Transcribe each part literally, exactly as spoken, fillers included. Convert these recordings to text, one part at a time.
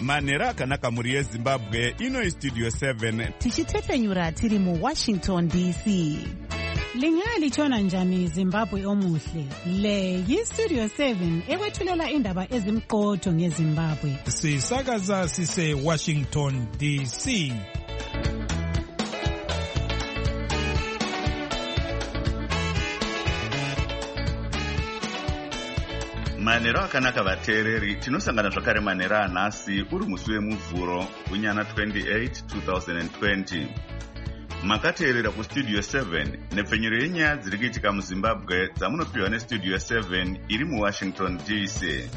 Manhero akanaka mhuri yeZimbabwe. Ino Studio seven. Tichitepenyura tiri mu Washington D C. Lingalitshona njani Zimbabwe omuhle? Le yi Studio seven ekwethulela indaba ezimqotho ngeZimbabwe. Sisakaza sise Washington D C. Manhero akanaka vateereri, tinosangana zvakare manhero anhasi uri musi wemuvhuro kunyana twenty-eight two thousand twenty. Makateerera kustudio seven nepfenyuro yenyaya dziri kuitika muZimbabwe dzamunopiwa nestudio seven iri muWashington D C.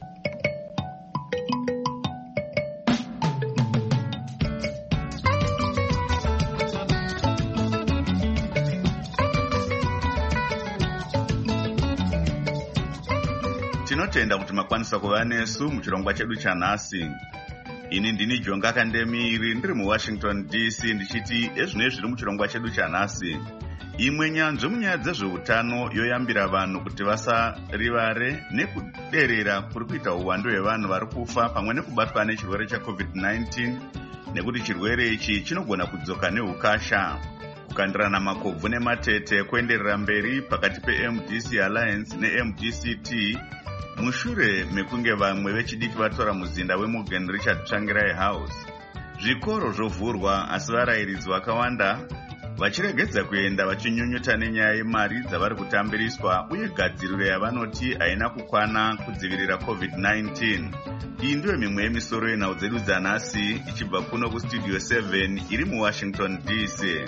Tinotenda kuti makwanisa kuva nesu muchirongwa chedu chanhasi. Ini ndini Jonga Kandemiri ndiri muWashington D C ndichiti ezvinoi zviri muchirongwa chedu chanhasi. Imwe nyanzvi munyaya dzezveutano yoyambira vanhu kuti vasarivare nekuderera kuri kuita uwandu hwevanhu vari kufa pamwe nekubatwa nechirwere chaCovid nineteen nekuti chirwere ichi chinogona kudzoka neukasha. Kukandirana makobvu nematete kuenderera mberi pakati peM D C Alliance neM D C T mushure mekunge vamwe vechidiki vatora muzinda weMorgan Richard Tsvangirai House. Zvikoro zvovhurwa asi varayiridzi vakawanda vachiregedza kuenda vachinyunyuta nenyaya yemari dzavari kutambiriswa uye gadziriro yavanoti haina kukwana kudzivirira COVID nineteen. Iyi ndiyo mimwe yemisoro yenhau dzedu dzanhasi ichibva kuno kustudio seven iri muWashington D C.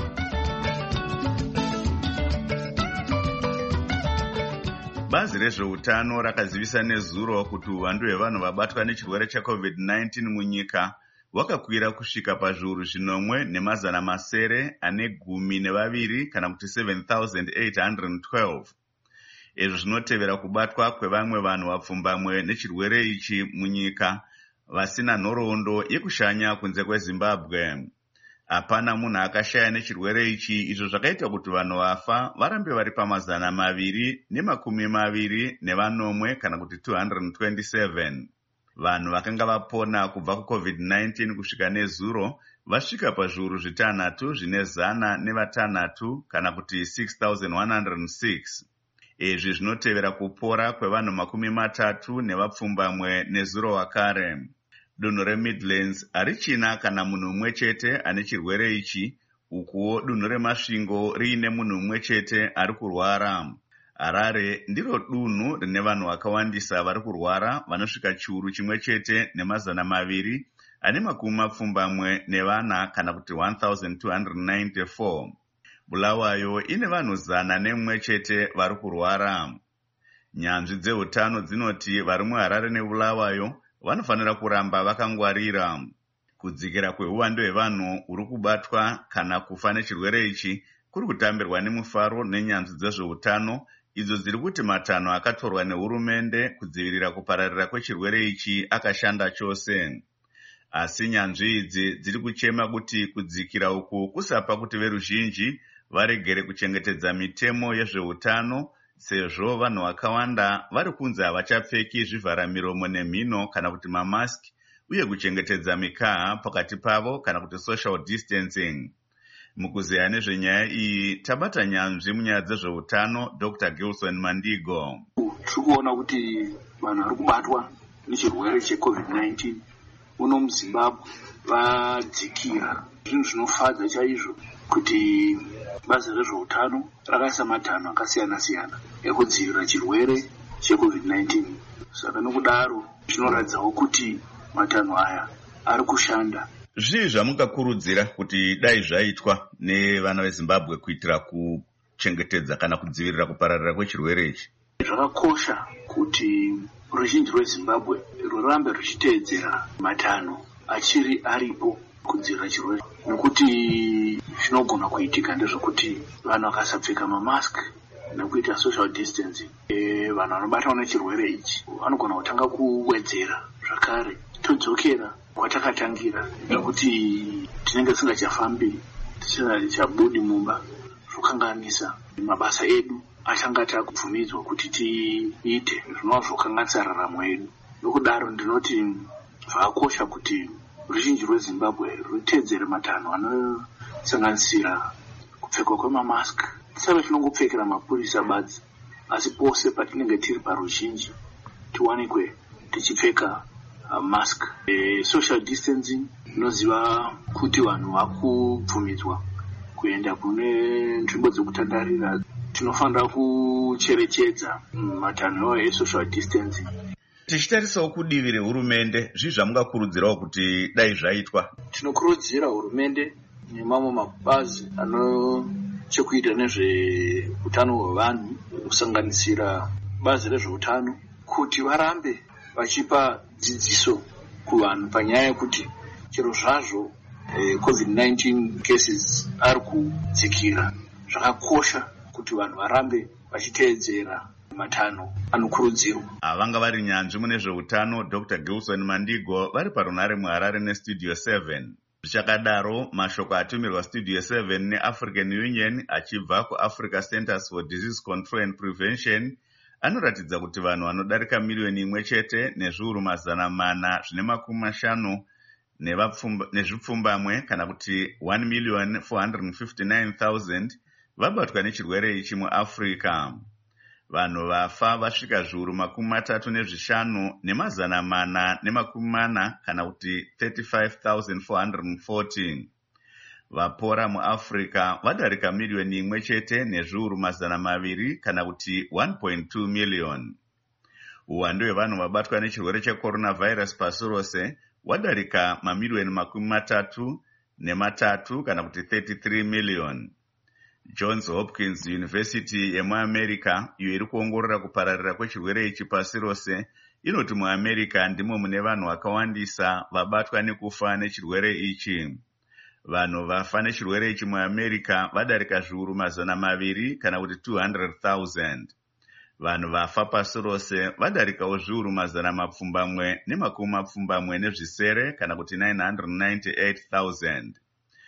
Bazi rezveutano rakazivisa nezuro kuti uwandu hwevanhu vabatwa nechirwere chaCovid nineteen munyika hwakakwira kusvika pazviuru zvinomwe nemazana masere ane gumi nevaviri kana kuti seven thousand eight hundred twelve. Izvo zvinotevera kubatwa kwevamwe vanhu vapfumbamwe nechirwere ichi munyika vasina nhoroondo yekushanya kunze kweZimbabwe. Hapana munhu akashaya nechirwere ichi, izvo zvakaita kuti vanhu vafa varambe vari pamazana maviri nemakumi maviri nevanomwe kana kuti two hundred twenty-seven. Vanhu vakanga vapona kubva kuCovid nineteen kusvika nezuro vasvika pazviuru zvitanhatu zvine zana nevatanhatu kana kuti six thousand one hundred six. Izvi zvinotevera kupora kwevanhu makumi matatu nevapfumbamwe nezuro wakare. Dunhu reMidlands harichina kana munhu mumwe chete ane chirwere ichi, ukuwo dunhu reMasvingo riine munhu mumwe chete ari kurwara. Harare ndiro dunhu rine vanhu vakawandisa vari kurwara vanosvika chiuru chimwe chete nemazana maviri ane makumi mapfumbamwe nevana kana kuti one thousand two hundred ninety-four. Bulawayo ine vanhu zana nemumwe chete vari kurwara. Nyanzvi dzeutano dzinoti vari muHarare neBulawayo vanofanira kuramba vakangwarira. Kudzikira kweuwandu hwevanhu uri kubatwa kana kufa nechirwere ichi kuri kutambirwa nemufaro nenyanzvi dzezveutano idzo dziri kuti matanho akatorwa nehurumende kudzivirira kupararira kwechirwere ichi akashanda chose. Asi nyanzvi idzi dziri kuchema kuti kudzikira uku kusapa kuti veruzhinji varegere kuchengetedza mitemo yezveutano, sezvo vanhu vakawanda vari kunzi havachapfeki zvivhara miromo nemhino kana kuti mamaski uye kuchengetedza mikaha pakati pavo kana kuti social distancing. Mukuzeya nezvenyaya iyi tabata nyanzvi munyaya dzezveutano Doctor Gilson Mandigo. Tiri kuona kuti vanhu vari kubatwa nechirwere cheCovid nineteen uno muZimbabwe vadzikira. Zvinhu zvinofadza chaizvo kuti bazi rezveutano rakaisa matanho akasiyana siyana ekudzivirira chirwere cheCovid nineteen. Saka nokudaro zvinoratidzawo kuti matanho aya ari kushanda. Zvii zvamungakurudzira kuti dai zvaitwa nevana veZimbabwe kuitira kuchengetedza kana kudzivirira kupararira kwechirwere ichi? Zvakakosha kuti ruzhinji rweZimbabwe rurambe ruchiteedzera matanho achiri aripo kudzivirira chirwere, nekuti zvinogona kuitika ndezvekuti vanhu vakasapfeka mamask nekuita social distancing, e, vanhu vanobatwa nechirwere ichi vanogona kutanga kuwedzera zvakare todzokera kwatakatangira, nekuti tinenge tisingachafambi tisingachabudi mumba, zvokanganisa mabasa edu achanga takubvumidzwa kuti tiite zvinova zvokanganisa raramo yedu. Nokudaro ndinoti zvakakosha kuti ruzhinji rweZimbabwe rutedzere matanho anosanganisira kupfekwa kwemamask. Tisave tinongopfekera mapurisa badzi, asi pose patinenge tiri paruzhinji tiwanikwe tichipfeka uh, mask. E, social distancing inoziva kuti vanhu vakubvumidzwa kuenda kune nzvimbo dzekutandarira. Tinofanira kucherechedza matanho esocial distancing. Tichitarisawo kudivi rehurumende, zvii zvamungakurudzirawo kuti dai zvaitwa? Tinokurudzira hurumende nemamwe mabazi ano chekuita nezveutano hwevanhu, kusanganisira bazi rezveutano, kuti varambe vachipa dzidziso kuvanhu panyaya yekuti chero zvazvo eh, covid nineteen cases ari kudzikira. Zvakakosha kuti vanhu varambe vachiteedzera matanho anokurudzirwa. Vanga vari nyanzvi mune zveutano Doctor Gilson Mandigo vari parunare muHarare neStudio seven. Zvichakadaro, mashoko atumirwa Studio seven neAfrican Union achibva kuAfrica Centers for Disease Control and Prevention anoratidza kuti vanhu vanodarika miliyoni imwe chete nezviuru mazana mana zvine makumi mashanu nezvipfumbamwe kana kuti one million four hundred fifty-nine thousand vabatwa nechirwere ichi muAfrica. Vanhu vafa vasvika zviuru makumi matatu nezvishanu nemazana mana nemakumi mana kana kuti thirty-five thousand four hundred forty. Vapora muAfrica vadarika miliyoni imwe chete nezviuru mazana maviri kana kuti one point two million. Uwandu hwevanhu vabatwa nechirwere checoronavirus pasi rose wadarika mamiliyoni makumi matatu nematatu kana kuti thirty-three million. Johns Hopkins University yemuAmerica, iyo iri kuongorora kupararira kwechirwere ichi pasi rose, inoti muAmerica ndimo mune vanhu vakawandisa vabatwa nekufa nechirwere ichi. Vanhu vafa nechirwere ichi muAmerica vadarika zviuru mazana maviri kana kuti two hundred thousand. Vanhu vafa pasi rose vadarikawo zviuru mazana mapfumbamwe nemakumi mapfumbamwe nezvisere kana kuti nine hundred ninety-eight thousand.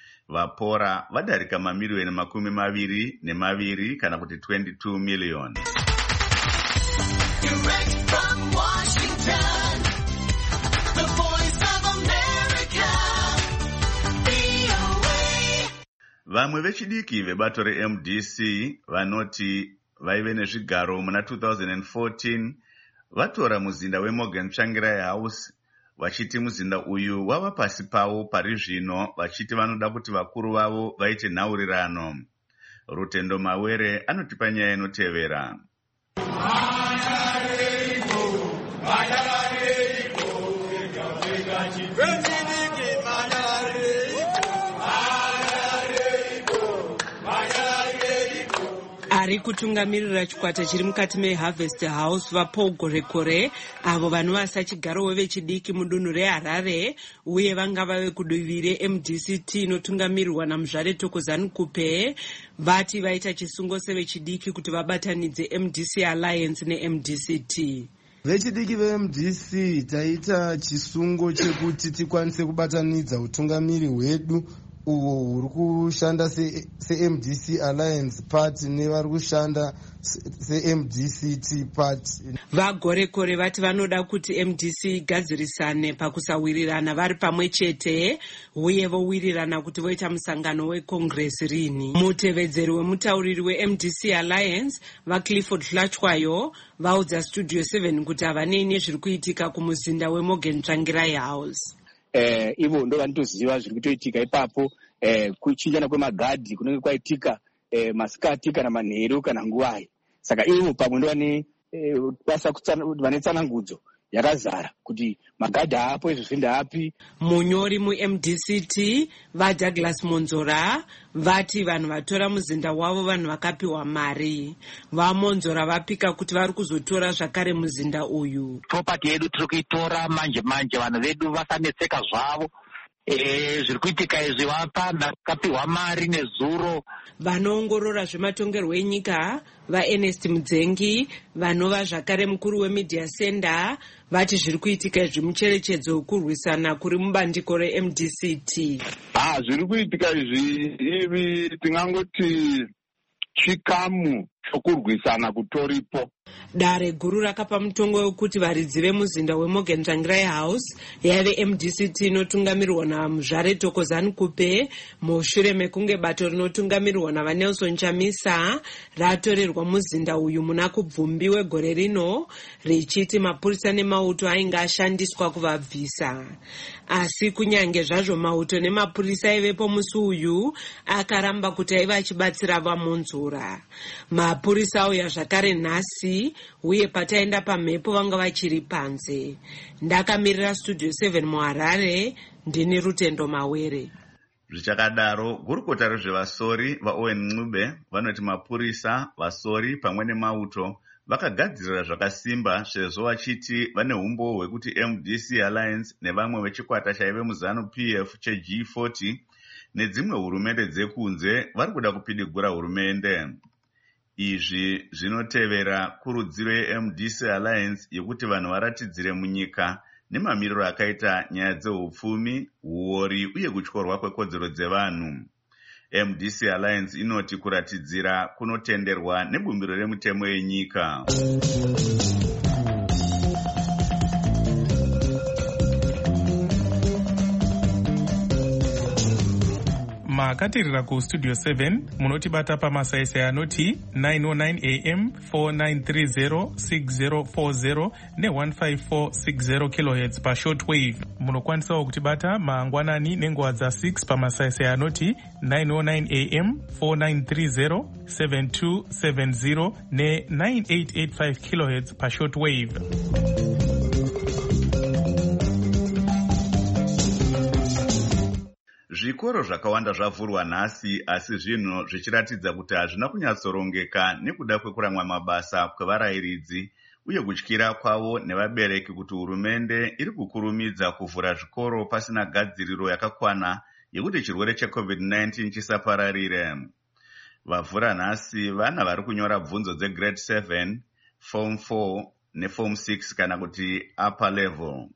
Vapora vadarika mamiliyoni makumi maviri nemaviri kana kuti twenty-two million. Direct from Washington, the voice of America, V O A. Vamwe vechidiki vebato reM D C vanoti vaive nezvigaro muna two thousand fourteen vatora muzinda weMorgan Tsvangirai House, vachiti muzinda uyu wava pasi pavo pari zvino, vachiti vanoda kuti vakuru vavo vaite nhaurirano. Rutendo Mawere anotipa nyaya inotevera. Ari kutungamirira chikwata chiri mukati meHarvest House vaPaul Gorekore, avo vanovasa chigaro vechidiki mudunhu reHarare uye vangava vekudivi reM D C T inotungamirirwa naMuzvare Thokozani Kupe, vati vaita chisungo sevechidiki kuti vabatanidze M D C Alliance neM D C T. Vechidiki veM D C taita chisungo chekuti tikwanise kubatanidza utungamiri hwedu uvo huri kushanda seM D C Alliance Party nevari kushanda seM D C T Party. Vagorekore vati vanoda kuti M D C igadzirisane pakusawirirana vari pamwe chete uye vowirirana kuti voita musangano weCongress rini. Mutevedzeri wemutauriri weM D C Alliance vaClifford Hlachwayo vaudza Studio seven kuti havanei nezviri kuitika kumuzinda weMorgan Tsvangirai House. Eh, ivo ndo vanotoziva zviri kutoitika ipapo, eh, kuchinjana kwemagadhi kunenge kwaitika eh, masikati kana manheru kana nguwai. Saka ivo pamwe ndo vane eh, basa vane tsanangudzo yakazara kuti magadhi apo izvo zvindapi. Munyori muM D C T vaDouglas Monzora vati vanhu vatora muzinda wavo vanhu vakapiwa mari. VaMonzora vapika kuti vari kuzotora zvakare muzinda uyu. Property yedu tiri kuitora manje manje, vanhu vedu vasanetseka zvavo. Eh, zviri kuitika izvi vapa vakapiwa mari nezuro. Vanoongorora zvematongerwo enyika vaErnest Mudzengi vanova zvakare mukuru weMedia Center vati zviri kuitika izvi mucherechedzo wekurwisana kuri mubandiko reM D C T. Ah, zviri kuitika izvi ivi tingangoti chikamu chokurwisana kutoripo. Dare guru rakapa mutongo wekuti varidzi vemuzinda weMorgan Tsvangirai House yaive M D C T inotungamirirwa naMuzvare Thokozani Kupe mushure mekunge bato rinotungamirirwa navaNelson Chamisa ratorerwa muzinda uyu muna kubvumbi wegore rino richiti mapurisa nemauto ainge ashandiswa kuvabvisa. Asi kunyange zvazvo mauto nemapurisa aivepo musi uyu akaramba kuti aiva achibatsira vamunzura. Mapurisa auya zvakare nhasi uye pataenda pamhepo vanga vachiri panze. Ndakamirira Studio seven muHarare, ndini Rutendo Mawere. Zvichakadaro, gurukota rezvevasori vaOwen Ncube vanoti mapurisa, vasori pamwe nemauto vakagadzirira zvakasimba sezvo vachiti vane umbo hwekuti M D C Alliance nevamwe vechikwata chaive muZanu P F cheG forty nedzimwe hurumende dzekunze vari kuda kupidigura hurumende. Izvi zvinotevera kurudziro yeM D C Alliance yekuti vanhu varatidzire munyika nemamiriro akaita nyaya dzeupfumi, huori uye kutyorwa kwekodzero dzevanhu. M D C Alliance inoti kuratidzira kunotenderwa nebumbiro remutemo yenyika. makatirira kustudio seven munotibata pamasaisai anoti nine oh nine a m four nine three zero six zero four zero ne one five four six zero kilohertz pashortwave. Munokwanisawo kutibata mangwanani nenguva dza6 pamasaisai anoti nine oh nine a m four nine three zero seven two seven zero ne nine eight eight five kilohertz pashortwave. Zvikoro zvakawanda zvavhurwa nhasi, asi zvino zvichiratidza kuti hazvina kunyatsorongeka nekuda kwekuramwa mabasa kwevarayiridzi uye kutyira kwavo nevabereki kuti hurumende iri kukurumidza kuvhura zvikoro pasina gadziriro yakakwana yekuti chirwere cheCovid nineteen chisapararire. Vavhura nhasi vana vari kunyora bvunzo dzegrade seven, form four neform six kana kuti upper level.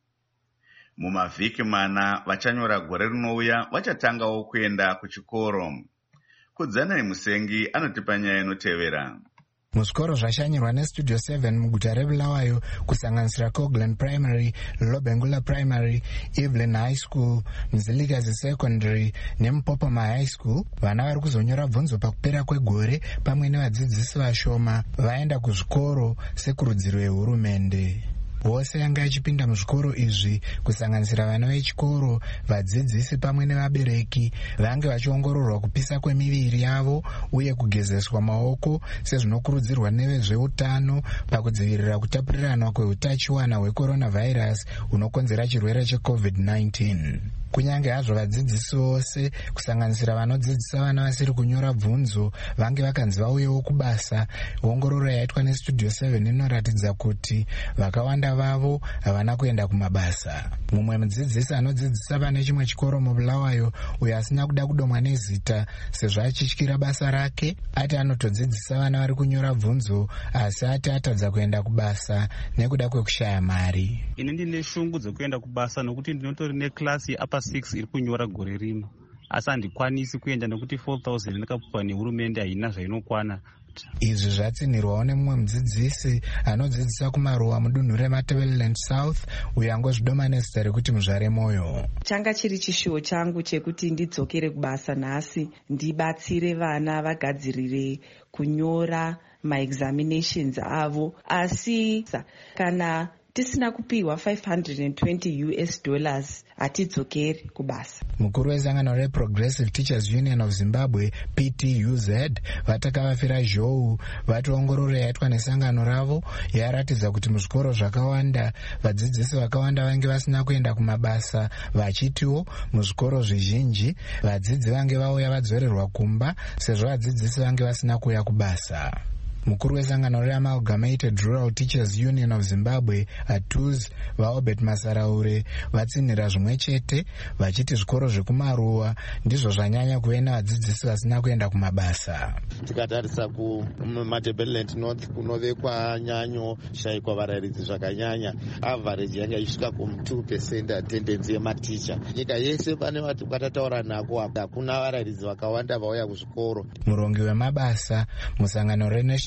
Mumavhiki mana vachanyora gore rinouya vachatangawo kuenda kuchikoro. Kudzanai Musengi anotipa nyaya inotevera. Muzvikoro zvashanyirwa neStudio seven muguta reBulawayo kusanganisira Coglan Primary, Lobengula Primary, Evelyn High School, Mzilikazi Secondary neMupopoma High School, vana vari kuzonyora bvunzo pakupera kwegore pamwe nevadzidzisi vashoma vaenda kuzvikoro sekurudziro yehurumende. Vose yanga achipinda muzvikoro izvi kusanganisira vana vechikoro, vadzidzisi pamwe nevabereki vange vachiongororwa kupisa kwemiviri yavo uye kugezeswa maoko sezvinokurudzirwa nevezveutano pakudzivirira kutapurirana kweutachiwana hwecoronavirus hunokonzera chirwere cheCovid nineteen. Kunyange hazvo vadzidzisi vose kusanganisira vanodzidzisa vana vasiri kunyora bvunzo vange vakanzi vauyewo kubasa, ongororo yaitwa neStudio seven inoratidza kuti vakawanda vavo havana kuenda kumabasa. Mumwe mudzidzisi anodzidzisa vane chimwe chikoro muBulawayo uyo asina kuda kudomwa nezita sezvo achityira basa rake, ati anotodzidzisa vana vari kunyora bvunzo asi ati atadza kuenda kubasa nekuda kwekushaya mari. Ini ndine shungu dzekuenda kubasa nokuti ndinotori neklasi apa six iri kunyora gore rino, asi handikwanisi kuenda nokuti four thousand ndakapuwa nehurumende haina zvainokwana. Izvi zvatsinirwawo nemumwe mudzidzisi anodzidzisa kumaruwa mudunhu reMatabeleland South uyo angozvidoma nezita rekuti Muzvare Moyo. Changa chiri chishuwo changu chekuti ndidzokere kubasa nhasi ndibatsire vana vagadzirire kunyora maexaminations avo, asi kana tisina kupiwa five hundred twenty U S dollars hatidzokeri kubasa. Mukuru wezangano reProgressive Teachers Union of Zimbabwe P T U Z vatakavafira zhou vationgororo yaitwa nesangano ravo yaratidza kuti muzvikoro zvakawanda vadzidzisi vakawanda vange vasina kuenda kumabasa, vachitiwo muzvikoro zvizhinji vadzidzi vange vauya vadzorerwa kumba sezvo vadzidzisi vange vasina kuuya kubasa. Mukuru wezangano reAmalgamated Rural Teachers Union of Zimbabwe A T U Z vaObert Masaraure vatsinira zvimwe chete vachiti zvikoro zvekumaruwa ndizvo zvanyanya kuve navadzidzisi vasina kuenda kumabasa. Tikatarisa kuMatabeleland North kunovekwa nyanyo shayikwa varayiridzi zvakanyanya, average yanga isvika ku two percent attendance yematicha. Nyika yese pane vati kwatataura nako hakuna varayiridzi vakawanda vauya kuzvikoro. Murongi wemabasa musangano reNational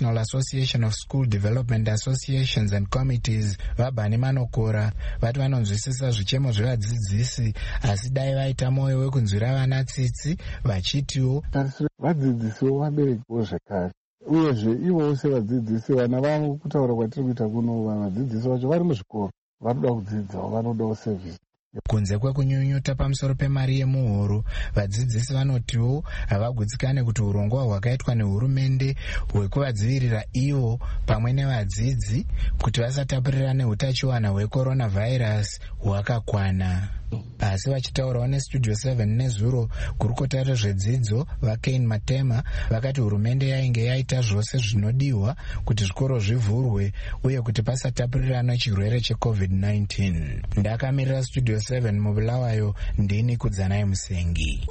National Association of School Development Associations and Committees vaBhani Manokora vati vanonzwisisa zvichemo zvevadzidzisi asi dai vaita mwoyo wekunzwira vana tsitsi vachitiwo vadzidzisiwo vaberekiwo zvekare uyezve ivowo sevadzidzisi vana vavo kutaura kwatiri kuita kuno vadzidzisi vacho vari muzvikoro vanoda kudzidzawo vanodawo sevhisi. Kunze kwekunyunyuta pamusoro pemari yemuhoro, vadzidzisi vanotiwo havagutsikane kuti urongwa hwakaitwa nehurumende hwekuvadzivirira ivo pamwe nevadzidzi kuti vasatapurirane utachiwana hwecoronavirus hwakakwana. Asi vachitaurawo nestudio seven nezuro kurukota rezvedzidzo vaKane Matema vakati hurumende yainge yaita zvose zvinodiwa kuti zvikoro zvivhurwe uye kuti pasatapurirana chirwere checovid nineteen. Ndakamirira studio seven mubulawayo ndini Kudzanai Musengi.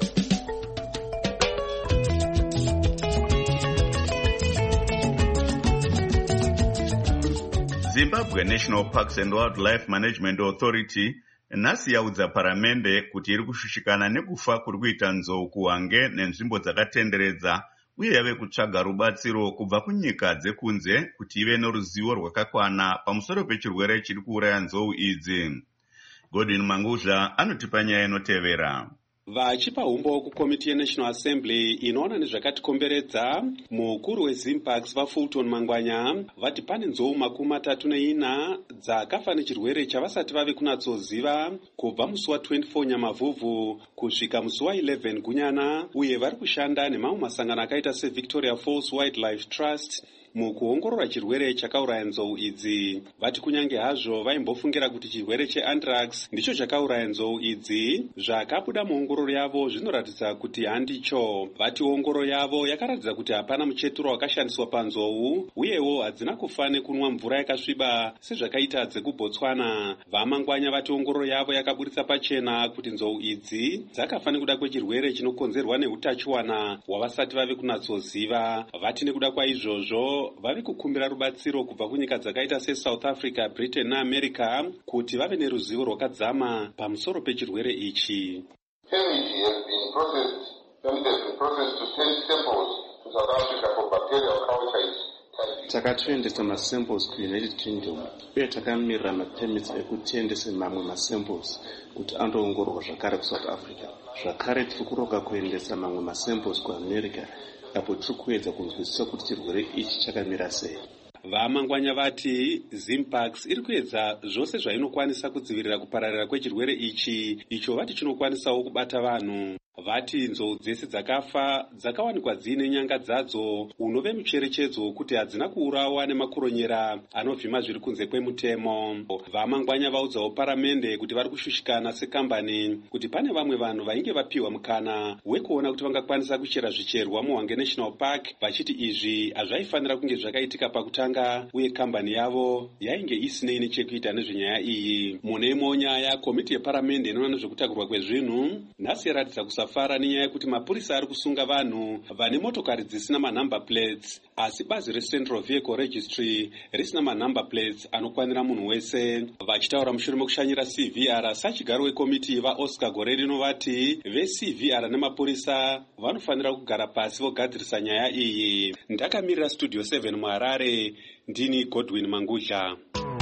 Zimbabwe National Parks and Wildlife Management Authority nhasi yaudza paramende kuti iri kushushikana nekufa kuri kuita nzou kuhwange nenzvimbo dzakatenderedza uye yave kutsvaga rubatsiro kubva kunyika dzekunze kuti ive noruzivo rwakakwana pamusoro pechirwere chiri kuuraya nzou idzi. Godwin Manguzha anotipa nyaya inotevera. Vachipa umbo kukomiti yeNational Assembly inoona nezvakatikomberedza, mukuru weZimparks vaFulton Mangwanya vati pane nzou makumi matatu neina dzakafa nechirwere chavasati vave kunatsoziva kubva musi wa twenty-four Nyamavhuvhu kusvika musi wa eleven Gunyana, uye vari kushanda nemamwe masangano akaita seVictoria Falls Wildlife Trust mukuongorora chirwere chakauraya nzou idzi. Vati kunyange hazvo vaimbofungira kuti chirwere cheanthrax ndicho chakauraya nzou idzi, zvakabuda muongororo yavo zvinoratidza kuti handicho. Vati ongororo yavo yakaratidza kuti hapana mucheturo wakashandiswa panzou, uyewo hadzina kufa nekunwa mvura yakasviba sezvakaita dzekuBotswana. VaMangwanya vati ongororo yavo yakaburitsa pachena kuti nzou idzi dzakafa nekuda kwechirwere chinokonzerwa neutachiwana hwavasati vave kunatsoziva. Vati nekuda kwaizvozvo vavi kukumbira rubatsiro kubva kunyika dzakaita seSouth Africa, Britain naAmerica kuti vave neruzivo rwakadzama pamusoro pechirwere ichi. Permit has been processed, permit has been processed to send samples to South Africa for bacterial culture type. Takatoendesa masamples kuUnited Kingdom uye takamirira mapermits ekutendesa mamwe masamples kuti andoongororwa zvakare kuSouth Africa. Zvakare tiri kuroka kuendesa mamwe masamples kuAmerica apo tiri kuedza kunzwisisa kuti chirwere ichi chakamira sei. VaMangwanya vati Zimparks iri kuedza zvose zvainokwanisa kudzivirira kupararira kwechirwere ichi, icho vati chinokwanisawo kubata vanhu. Vati nzou dzese dzakafa dzakawanikwa dziine nyanga dzadzo unove mucherechedzo kuti hadzina kuurawa nemakoronyera anovhima zviri kunze kwemutemo. VaMangwanya vaudzawo paramende kuti vari kushushikana sekambani kuti pane vamwe vanhu vainge vapiwa mukana wekuona kuti vangakwanisa kuchera zvicherwa muHwange National Park, vachiti izvi hazvaifanira kunge zvakaitika pakutanga uye kambani yavo yainge isinei nechekuita nezvenyaya iyi. Mune imwewo nyaya, komiti yeparamende inoona nezvekutakurwa kwezvinhu nhasi yaratidza kusafara nenyaya yekuti mapurisa ari kusunga vanhu vane motokari dzisina manumber plates, asi bazi reCentral Vehicle Registry risina manumber plates anokwanira munhu wese. Vachitaura mushure mekushanyira C V R, sachigaro wekomiti vaOscar Gorerino vati veC V R nemapurisa vanofanira kugara pasi vogadzirisa nyaya iyi. Ndakamirira Studio seven muHarare, ndini Godwin Manguzha.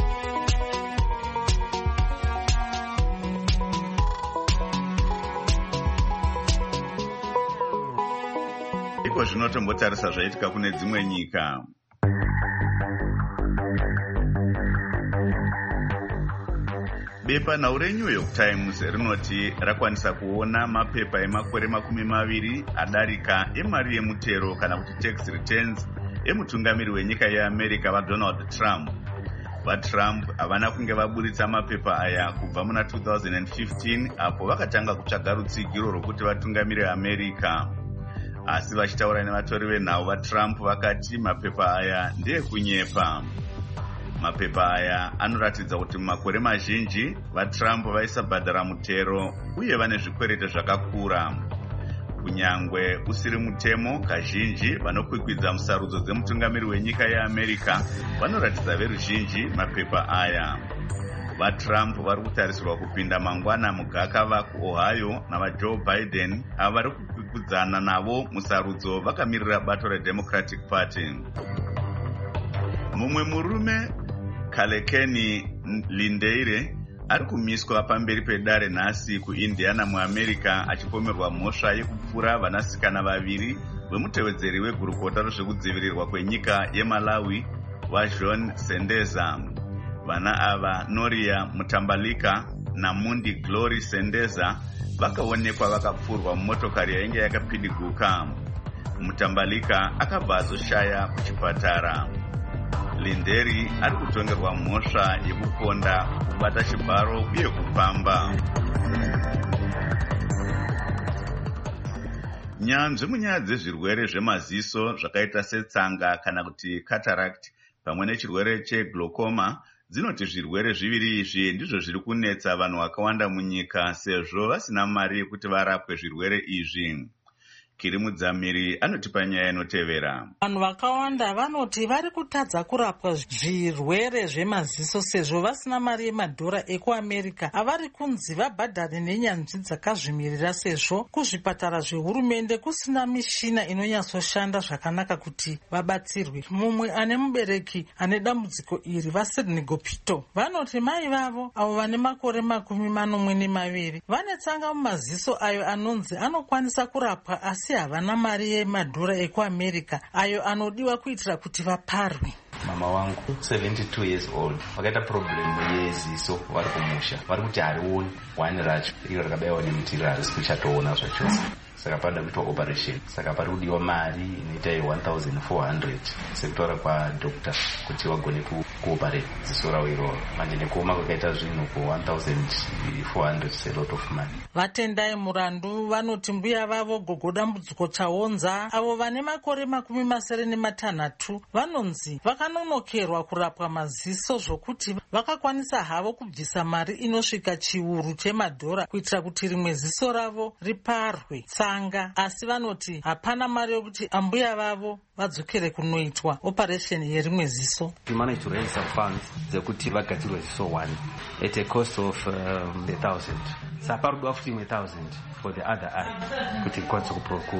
Iko zvinotombotarisa zvaitika kune dzimwe nyika. Bepa nhau reNew York Times rinoti rakwanisa kuona mapepa emakore makumi maviri adarika emari yemutero kana kuti tax returns emutungamiri wenyika yeAmerica vaDonald Trump. VaTrump havana kunge vaburitsa mapepa aya kubva muna two thousand fifteen apo vakatanga kutsvaga rutsigiro rwokuti vatungamire America. Asi vachitaura nevatori venhau vaTrump vakati mapepa aya ndeekunyepa. Mapepa aya anoratidza kuti mumakore mazhinji vaTrump vaisabhadhara mutero uye vane zvikwerete zvakakura. Kunyangwe usiri mutemo, kazhinji vanokwikwidza musarudzo dzemutungamiri wenyika yeAmerica vanoratidza veruzhinji mapepa aya. VaTrump vari kutarisirwa kupinda mangwana mugakava kuOhio navaJoe Biden ava vari kukwikwidzana navo musarudzo vakamirira bato reDemocratic Party. Mumwe murume Kalekeni Lindeire ari kumiswa pamberi pedare nhasi kuIndiana muAmerica achipomerwa mhosva yekupfura vanasikana vaviri vemutevedzeri wegurukota rezvekudzivirirwa kwenyika yeMalawi vaJohn Sendeza. Vana ava Noria Mutambalika naMundi Glory Sendeza vakaonekwa vakapfurwa mumotokari yainge yakapidiguka. Mutambalika akabva azoshaya kuchipatara. Linderi ari kutongerwa mhosva yekukonda, kubata chibharo uye kupamba. Nyanzvi munyaya dzezvirwere zvemaziso zvakaita setsanga kana kuti cataract pamwe nechirwere cheglaucoma dzinoti zvirwere zviviri izvi ndizvo zviri kunetsa vanhu vakawanda munyika sezvo vasina mari yekuti varapwe zvirwere izvi. Kiri Mudzamiri anotipa nyaya inotevera. Vanhu vakawanda vanoti vari kutadza kurapwa zvirwere zvemaziso sezvo vasina mari yemadhora ekuAmerica avari kunzi vabhadhare nenyanzvi dzakazvimirira sezvo kuzvipatara zvehurumende kusina mishina inonyatsoshanda zvakanaka kuti vabatsirwe. Mumwe ane mubereki ane dambudziko iri vaSednigopito vanoti mai vavo avo vane makore makumi manomwe nemaviri vane tsanga mumaziso ayo anonzi anokwanisa kurapwa asi havana mari yemadhora ekuAmerica ayo anodiwa kuitira kuti vaparwe. Mama wangu seventy-two years old vakaita problem yeziso vari kumusha vari kuti harioni wani racho iro rakabayiwa nemutiriro harisi kuchatoona zvachose saka panoda kuitwa operation. Saka pari kudiwa mari inoita one thousand four hundred sekutaura kwadokta kuti vagone kuoperate ziso ravo iroro. Manje nekuoma kwakaita zvinhu ku one thousand four hundred is a lot of money. Vatendai murandu vanoti mbuya vavo Gogo Dambudziko Chaonza avo vane makore makumi masere nematanhatu vanonzi vakanonokerwa kurapwa maziso zvokuti vakakwanisa havo kubvisa mari inosvika chiuru chemadhora kuitira kuti rimwe ziso ravo riparwe tsanga, asi vanoti hapana mari yokuti ambuya vavo vadzokere kunoitwa operation yerimwe ziso. We managed to raise some funds dzekuti vagadzirwe ziso one at a cost of um, a thousand. Saparudwa futi imwe thousand for the other eye kuti ikwanise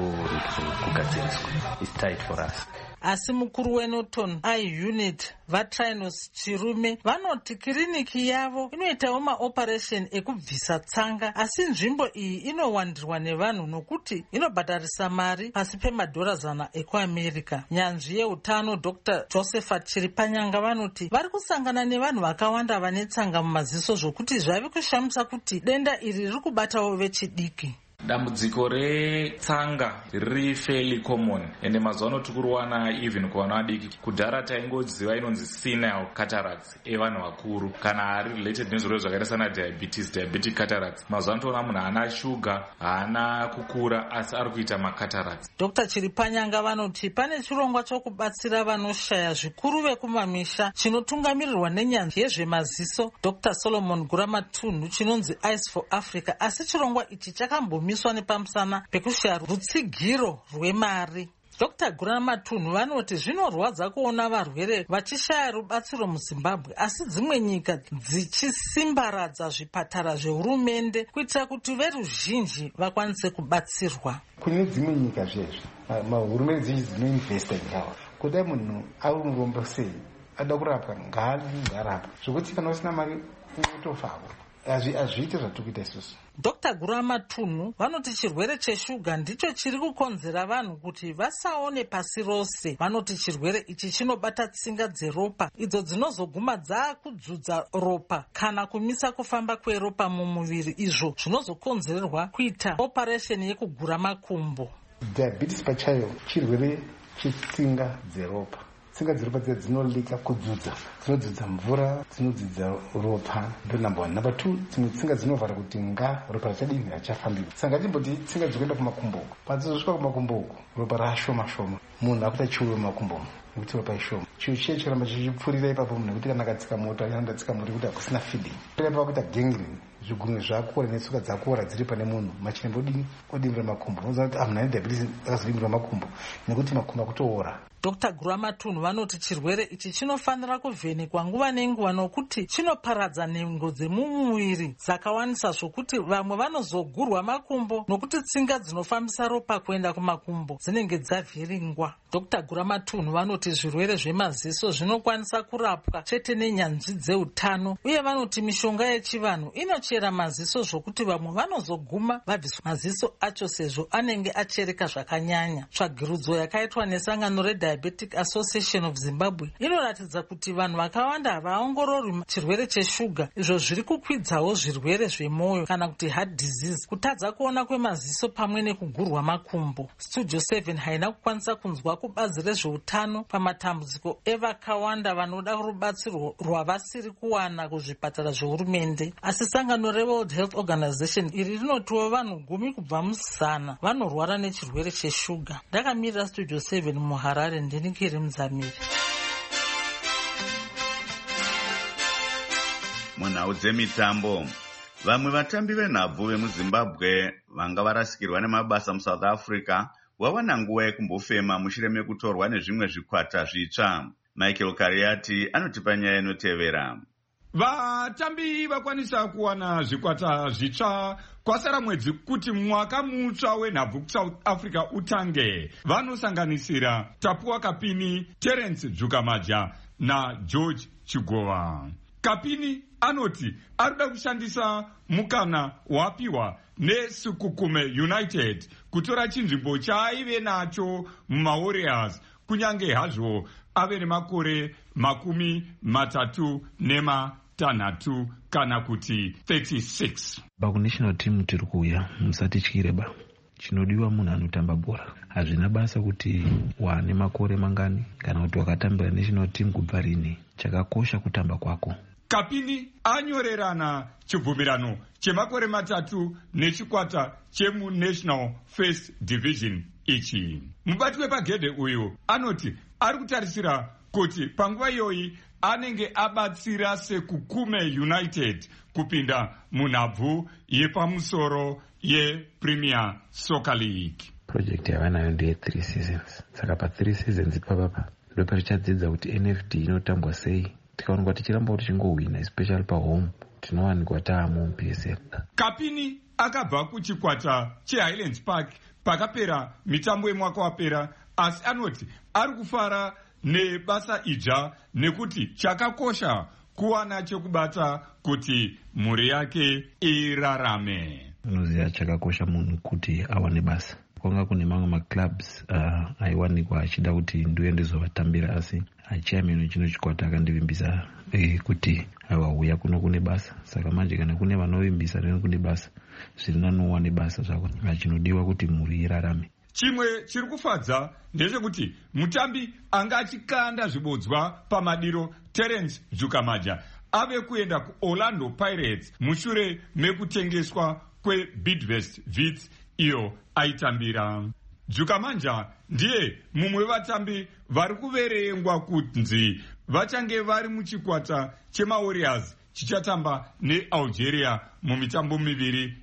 kugadziriswa. It's tight for us. Asi mukuru weNorton Eye Unit Vatrinos Chirume vanoti kiriniki yavo inoitawo maoperation ekubvisa tsanga, asi nzvimbo iyi inowandirwa nevanhu nokuti inobhadharisa mari pasi pemadhora zana ekuAmerica. Nyanzvi yeutano Doctor Josephat Chiripanyanga vanoti vari kusangana nevanhu vakawanda vane tsanga mumaziso zvokuti zvave kushamisa kuti denda iri riri kubatawo vechidiki. Dambudziko retsanga riri fairly common ende mazuva ano tikuruwana even kuvana vadiki. Kudhara taingodziva inonzi senile cataracts evanhu vakuru kana ari related nezvirwere zvakaita sana diabetes diabetic cataracts. Mazuva ano toona munhu haana shuga haana kukura asi ari kuita macataracts. Doctor Chiripanyanga vanoti pane chirongwa chokubatsira vanoshaya zvikuru vekumamisha chinotungamirirwa nenyanzvi yezvemaziso Doctor Solomon Guramatunhu chinonzi Eyes for Africa, asi chirongwa ichi chakambomiswa nepamusana pekushaya rutsigiro rwemari. Doctor Guramatunhu vanoti zvinorwadza kuona varwere vachishaya rubatsiro muZimbabwe asi dzimwe nyika dzichisimbaradza zvipatara zvehurumende kuitira kuti veruzhinji vakwanise kubatsirwa. Kune dzimwe nyika zvezvo mahurumende zhinji dzinoinvesta ngawa kudai munhu ari murombo sei ada kurapwa ngaarapwa zvokuti kana usina mari unotofawo. Hazviite zvatikuita isusu. Doctor Guramatunhu vanoti chirwere cheshuga ndicho chiri kukonzera vanhu kuti vasaone pasi rose. Vanoti chirwere ichi chinobata tsinga dzeropa idzo dzinozoguma dzakudzudza ropa kana kumisa kufamba kweropa mumuviri, izvo zvinozokonzerwa kuita operation yekugura makumbo. Diabetes pachayo chirwere chetsinga dzeropa. Tsinga dzeropa dziya dzinolika kudzudza, dzinodzudza mvura, dzinodzudza ropa. Ndo number one. Number two, dzimwe tsinga dzinovhara kuti nga ropa rachadini rachafambiwa. Saka timboti tsinga dzikuenda kumakumbo uko. Padzizosvika kumakumbo uko, ropa rashoma shoma. Munhu akuita chiuyo mumakumbo umo nekuti ropa ishoma. Chiuyo chiye chiramba chichipfurira ipapo munhu nekuti kana akatsika moto anotsika moto nekuti hakusina feeding. Ipapo kuita gangrene. Zvigunwe zvakora netsoka dzakora dziri pane munhu machirembo odini odimbira makumbo. Unoziva kuti munhu ane diabetes akazodimbira makumbo nekuti makumbo akutoora. Doctor Guramatunhu vanoti chirwere ichi chinofanira kuvhenekwa nguva nenguva nokuti chinoparadza nhengo dzemumuviri dzakawanisa zvokuti vamwe vanozogurwa makumbo nokuti tsinga dzinofambisa ropa kuenda kumakumbo dzinenge dzavhiringwa. Dr Guramatunhu vanoti zvirwere zvemaziso zvinokwanisa kurapwa chete nenyanzvi dzeutano, uye vanoti mishonga yechivanhu inochera maziso zvokuti vamwe vanozoguma vabviswa maziso acho sezvo anenge achereka zvakanyanya. Tsvagirudzo yakaitwa nesangano reDiabetic Association of Zimbabwe inoratidza kuti vanhu vakawanda havaongororwi chirwere cheshuga, izvo zviri kukwidzawo zvirwere zvemwoyo kana kuti heart disease, kutadza kuona kwemaziso pamwe nekugurwa makumbo. Studio seven haina kukwanisa kunzwa kubazi rezveutano pamatambudziko evakawanda vanoda rubatsiro rwavasiri kuwana kuzvipatara zvehurumende, asi sangano reWorld Health Organization iri rinotiwo vanhu gumi kubva muzana vanorwara nechirwere cheshuga. Ndakamirira Studio seven muHarare, ndini Kiri Muzamiri. Munhau dzemitambo, vamwe vatambi venhabvu vemuZimbabwe vanga varasikirwa nemabasa muSouth Africa wawana nguva yekumbofema mushure mekutorwa nezvimwe zvikwata zvitsva. Michael Kariati anotipa nyaya inotevera. Vatambi vakwanisa kuwana zvikwata zvitsva kwasara mwedzi kuti mwaka mutsva wenhabvu kuSouth Africa utange. Vanosanganisira Tapuwa Kapini, Terence Dzukamaja naGeorge Chigova. Kapini anoti arikuda kushandisa mukana wapiwa neSukukume United kutora chinzvimbo chaaive nacho mumaWarriors, kunyange hazvo ave nemakore makumi matatu nematanhatu kana kuti thirty-six. Pakunational team tiri kuuya, musatityireba. Chinodiwa munhu anotamba bhora. Hazvina basa kuti wane makore mangani kana kuti wakatambira national team kubva rini. Chakakosha kutamba kwako. Kapini anyorerana chibvumirano chemakore matatu nechikwata chemuNational First Division ichi. Mubati wepagedhe uyu anoti ari kutarisira kuti panguva iyoyi anenge abatsira Sekukume United kupinda munhabvu yepamusoro yePremier Soccer League. Project yavanayo ndeye three seasons. Saka pa three seasons ipapapa ndopa tichadzidza kuti N F D inotambwa sei. Tikaonekwa tichiramba tichingowina, especially pahome tinowanikwa taamo muP S L. Kapini akabva kuchikwata cheHighlands Park pakapera mitambo yemwaka wapera, asi anoti ari kufara nebasa idzva nekuti chakakosha kuwana chekubata kuti mhuri yake irarame. Unoziva chakakosha munhu kuti awane basa. Kwanga kune mamwe maclubs uh, aiwanikwa achida kuti ndiwe ndizovatambira, asi achairman chino chikwata akandivimbisa eh, kuti awauya kuno kune basa. Saka manje kana kune vanovimbisa reno kune basa, zviri nanowane basa zvako. Chinodiwa kuti mhuri irarame. Chimwe chiri kufadza ndechekuti mutambi anga achikanda zvibodzwa pamadiro Terence Dzukamaja ave kuenda kuOrlando Pirates mushure mekutengeswa kweBidvest Wits iyo aitambira. Dzukamanja ndiye mumwe vatambi vari kuverengwa kunzi vachange vari muchikwata chemaWarriors chichatamba neAlgeria mumitambo miviri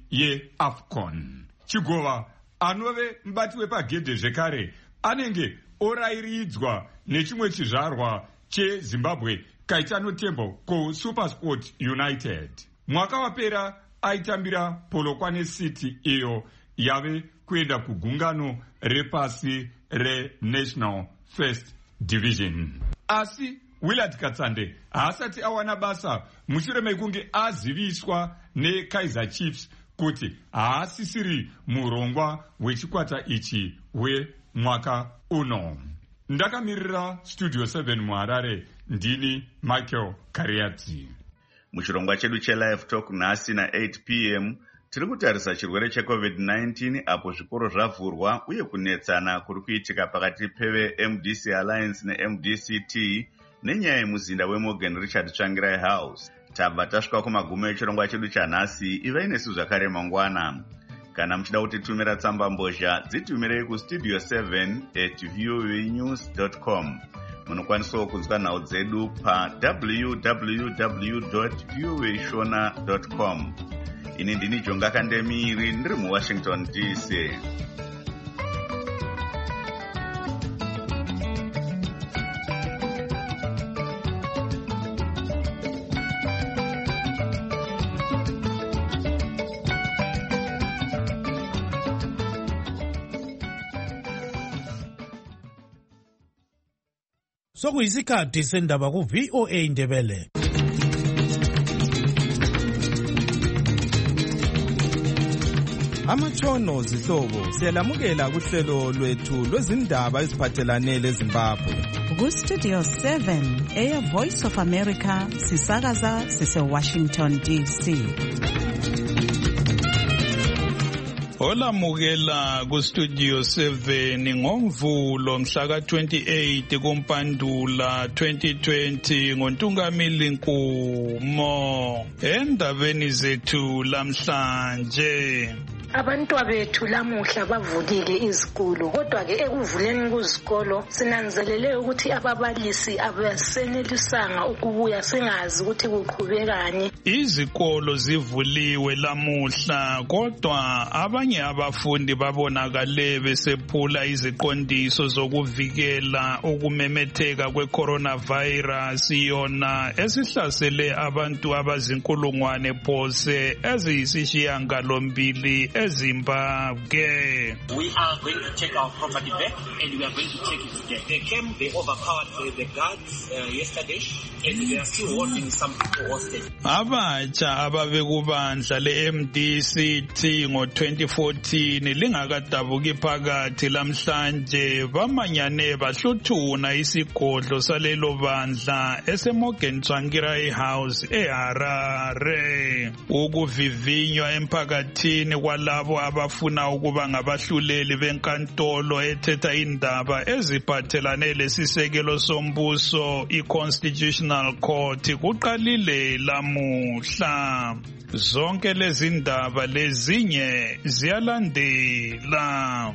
yeAFCON. Chigova anove mubati wepagedhe zvekare anenge orayiridzwa nechimwe chizvarwa cheZimbabwe Kaitano Tembo kuSupersport United. Mwaka wapera aitambira Polokwane City iyo yave kuenda kugungano repasi reNational First Division. Asi Willard Katsande haasati awana basa mushure mekunge aziviswa neKaizer Chiefs kuti haasisiri murongwa wechikwata ichi wemwaka uno. Ndakamirira Studio seven muHarare, ndini Michael Kariati. Muchirongwa chedu chelive talk nhasi na eight p m tiri kutarisa chirwere checovid nineteen apo zvikoro zvavhurwa uye kunetsana kuri kuitika pakati peveM D C Alliance neM D C T nenyaya yemuzinda weMorgan Richard Tsvangirai House. Tabva tasvika kumagumo echirongwa chedu chanhasi. Ivai nesu zvakare mangwana. Kana muchida kutitumira tsamba mbozha, dzitumirei kustudio seven at voa news dot com. Munokwanisawo kunzwa nhau dzedu pa w w w dot voa shona dot com. Ini ndini Jonga Kandemiri ndiri muWashington D C. sokuyisikhathi sendaba ku-V O A Indebele. Amatshono zihlobo siyalamukela kuhlelo lwethu lwezindaba eziphathelane leZimbabwe. Ku-Studio seven, Air Voice of America, sisakaza sise-Washington D C. Olamukela ku-Studio seven ngomvulo mhla ka twenty-eight kuMpandula twenty twenty ngoNtungamili Nkumo. Endabeni zethu lamhlanje, abantwa bethu lamuhla bavulile izikolo, kodwa ke ekuvuleni kwezikolo sinanzelele ukuthi ababalisi abasenelisanga ukubuya, singazi ukuthi kuqhubekani. Izikolo zivuliwe lamuhla, kodwa abanye abafundi babonakale besephula iziqondiso zokuvikela ukumemetheka kwe-coronavirus, yona esihlasele abantu abazinkulungwane phose eziyisishiyangalombili Zimbabwe. We are going to take our property back and we are going to take it today. They came, they overpowered the, the guards uh, yesterday and they are still holding some people hostage. Abatsha ababekubandla le-M D C T ngo twenty fourteen lingakadabuki phakathi lamhlanje bamanyane bahluthuna isigodlo salelo bandla eseMorgan Tsvangirai House eHarare. Ukuvivinywa emphakathini kwala labo abafuna ukuba ngabahluleli benkantolo ethetha indaba eziphathelane lesisekelo sombuso i-Constitutional Court kuqalile lamuhla. Zonke lezi ndaba lezinye ziyalandela.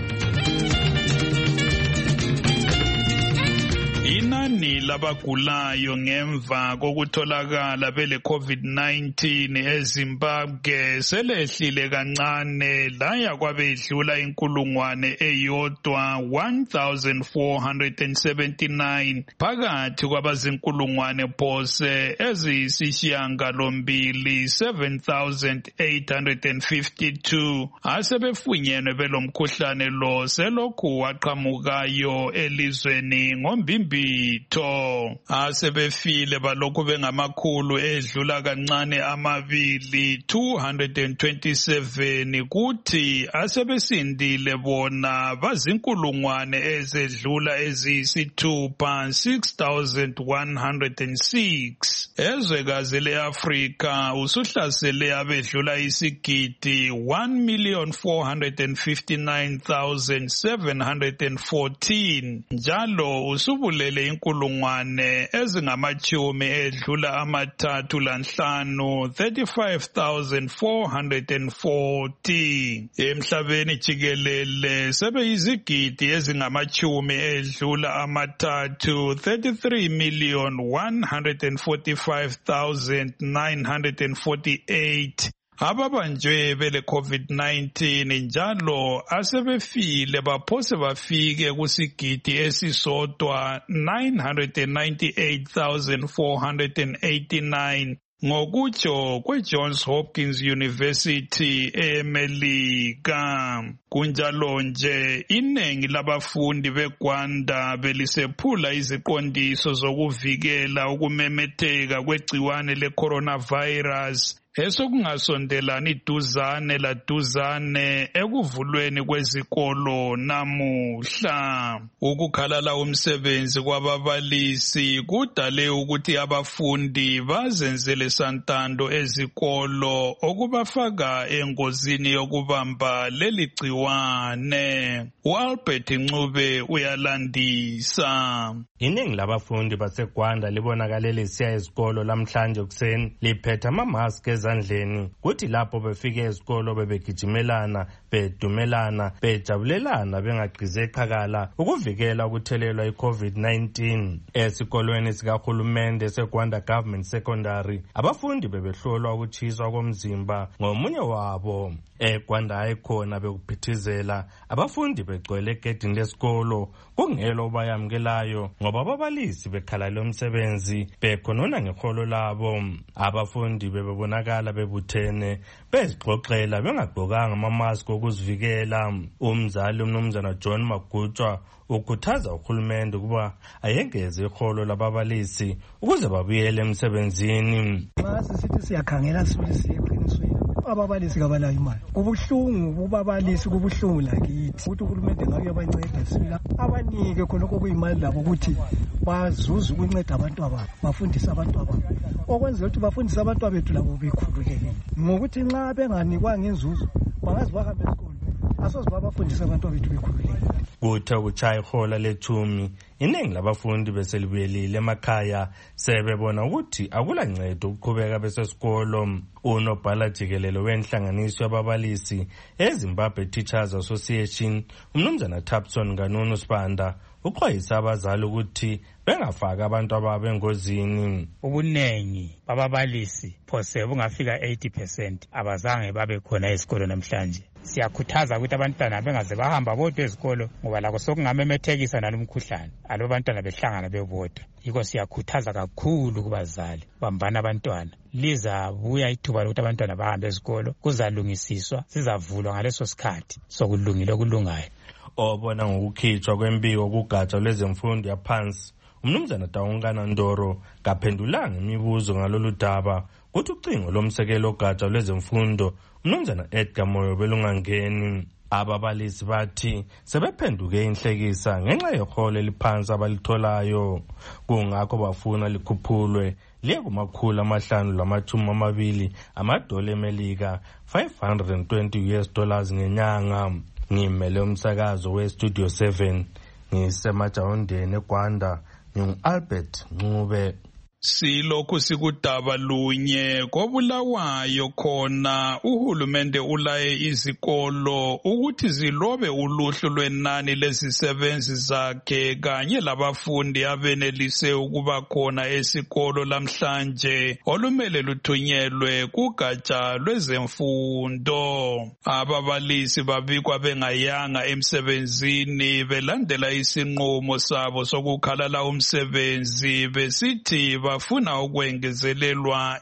Inani labagulayo ngemva kokutholakala bele COVID nineteen eZimbabwe selehlile kancane laya kwabedlula inkulungwane eyodwa one thousand four hundred seventy-nine phakathi kwabazinkulungwane phose eziyisishiyangalombili seven thousand eight hundred fifty-two asebefunyenwe belomkhuhlane lo selokhu waqhamukayo elizweni ngombimbi Bitho. Asebefile balokhu bengamakhulu edlula kancane amabili two hundred twenty-seven kuthi asebesindile bona bazinkulungwane ezedlula eziyisithupha six thousand one hundred six. Ezwekazi le-Afrika usuhlasele abedlula isigidi one million four hundred fifty-nine thousand seven hundred fourteen njalo usubule le inkulungwane ezingamachumi edlula amathathu lanhlanu thirty-five thousand four hundred forty. Emhlabeni jikelele sebeyizigidi ezingamachumi edlula amathathu thirty-three million one hundred forty-five thousand nine hundred forty-eight. Ababanjwe bele COVID nineteen njalo asebefile baphose bafike kusigidi esisodwa nine hundred ninety-eight thousand four hundred eighty-nine ngokutsho kwe-Johns Hopkins University eMelika. Kunjalo nje iningi labafundi beGwanda belisephula iziqondiso zokuvikela ukumemetheka kwegciwane le-coronavirus esokungasondelani duzane la duzane ekuvulweni kwezikolo namuhla. Ukukhalala umsebenzi kwababalisi kudale ukuthi abafundi bazenzele santando ezikolo okubafaka engozini yokubamba leli gciwane. uAlbert Ncube uyalandisa. Iningi labafundi baseGwanda libonakale lisiya ezikolo lamhlanje kuseni liphethe amamask ezandleni, kuthi lapho befike ezikolo bebegijimelana bedumelana bejabulelana bengagqize eqhakala ukuvikela ukuthelelwa iCovid nineteen. Esikolweni sikahulumende seGwanda Government Secondary abafundi bebehlolwa ukutshiswa komzimba ngomunye wabo. eGwanda ayikhona bekuphithizela abafundi begcwele egedini lesikolo kungelo bayamkelayo ngoba ababalisi bekhalala umsebenzi bekhonona ngeholo labo. Abafundi bebebonakala bebuthene bezixoxela bengagqokanga amamaski okuzivikela. Umzali umnumzana John Magutshwa ukhuthaza uhulumende ukuba ayengeze iholo lababalisi ukuze babuyele emsebenzini. Nxa sisithi siyakhangela sifike siye eqinisweni ababalisi kabalayo imali kubuhlungu kubabalisi kubuhlungu lakithi ukuthi uhulumende ngake abancede sila abanike khonokho kuyimali labo ukuthi bazuze ukunceda abantu ababo bafundise abantu ababo okwenza ukuthi bafundise abantu abethu labo bekhululekile ngokuthi nxa benganikwanga inzuzo bangazi bahambe esikolo asoze babafundise abantu abethu bekhululekile. Kuthe ukuchaya ihola lethumi iningi labafundi beselibuyelile emakhaya sebebona ukuthi akulancedo ukuqhubeka besesikolo. Unobhala jikelele wenhlanganiso yababalisi eZimbabwe Teachers Association umnumzana Thapson Kanunu Sibanda uxwayisa abazali ukuthi bengafaka abantu ababo engozini. Ubunengi bababalisi phose bungafika eighty percent abazange babe khona esikolo namhlanje. Siyakhuthaza ukuthi abantwana bengaze bahamba bodwa ezikolo ngoba lakho sokungamemethekisa nalomkhuhlane alo bantwana behlangana bebodwa. Yiko siyakhuthaza kakhulu kubazali bambana abantwana liza buya ithuba lokuthi abantwana bahambe ezikolo kuzalungisiswa sizavulwa ngaleso sikhathi sokulungile okulungayo. Obona ngokukhitshwa kwembiko kugatsha lwezemfundo yaphansi umnumzana Taungana Ndoro kaphendulanga imibuzo ngalolu daba kuthi ucingo lomsekelo ogatsha lwezemfundo umnumzana Edgar Moyo belungangeni. Ababalisi bathi sebephenduke inhlekisa ngenxa yeholo eliphansi abalitholayo kungakho bafuna likhuphulwe liye kumakhulu amahlanu lamachumi amabili amadola emelika five hundred twenty U S dollars ngenyanga. Ngimele umsakazo we-Studio seven ngisemajawundeni eGwanda ngingu-Albert Ncube. Silokhu sikudaba lunye kobulawayo khona uhulumende ulaye izikolo ukuthi zilobe uluhlu lwenani lezisebenzi zakhe kanye labafundi abenelise ukuba khona esikolo lamhlanje olumele luthunyelwe kugatsha lwezemfundo. Ababalisi babikwa bengayanga emsebenzini belandela isinqumo sabo sokukhalala umsebenzi besithi bafuna ukwengezelelwa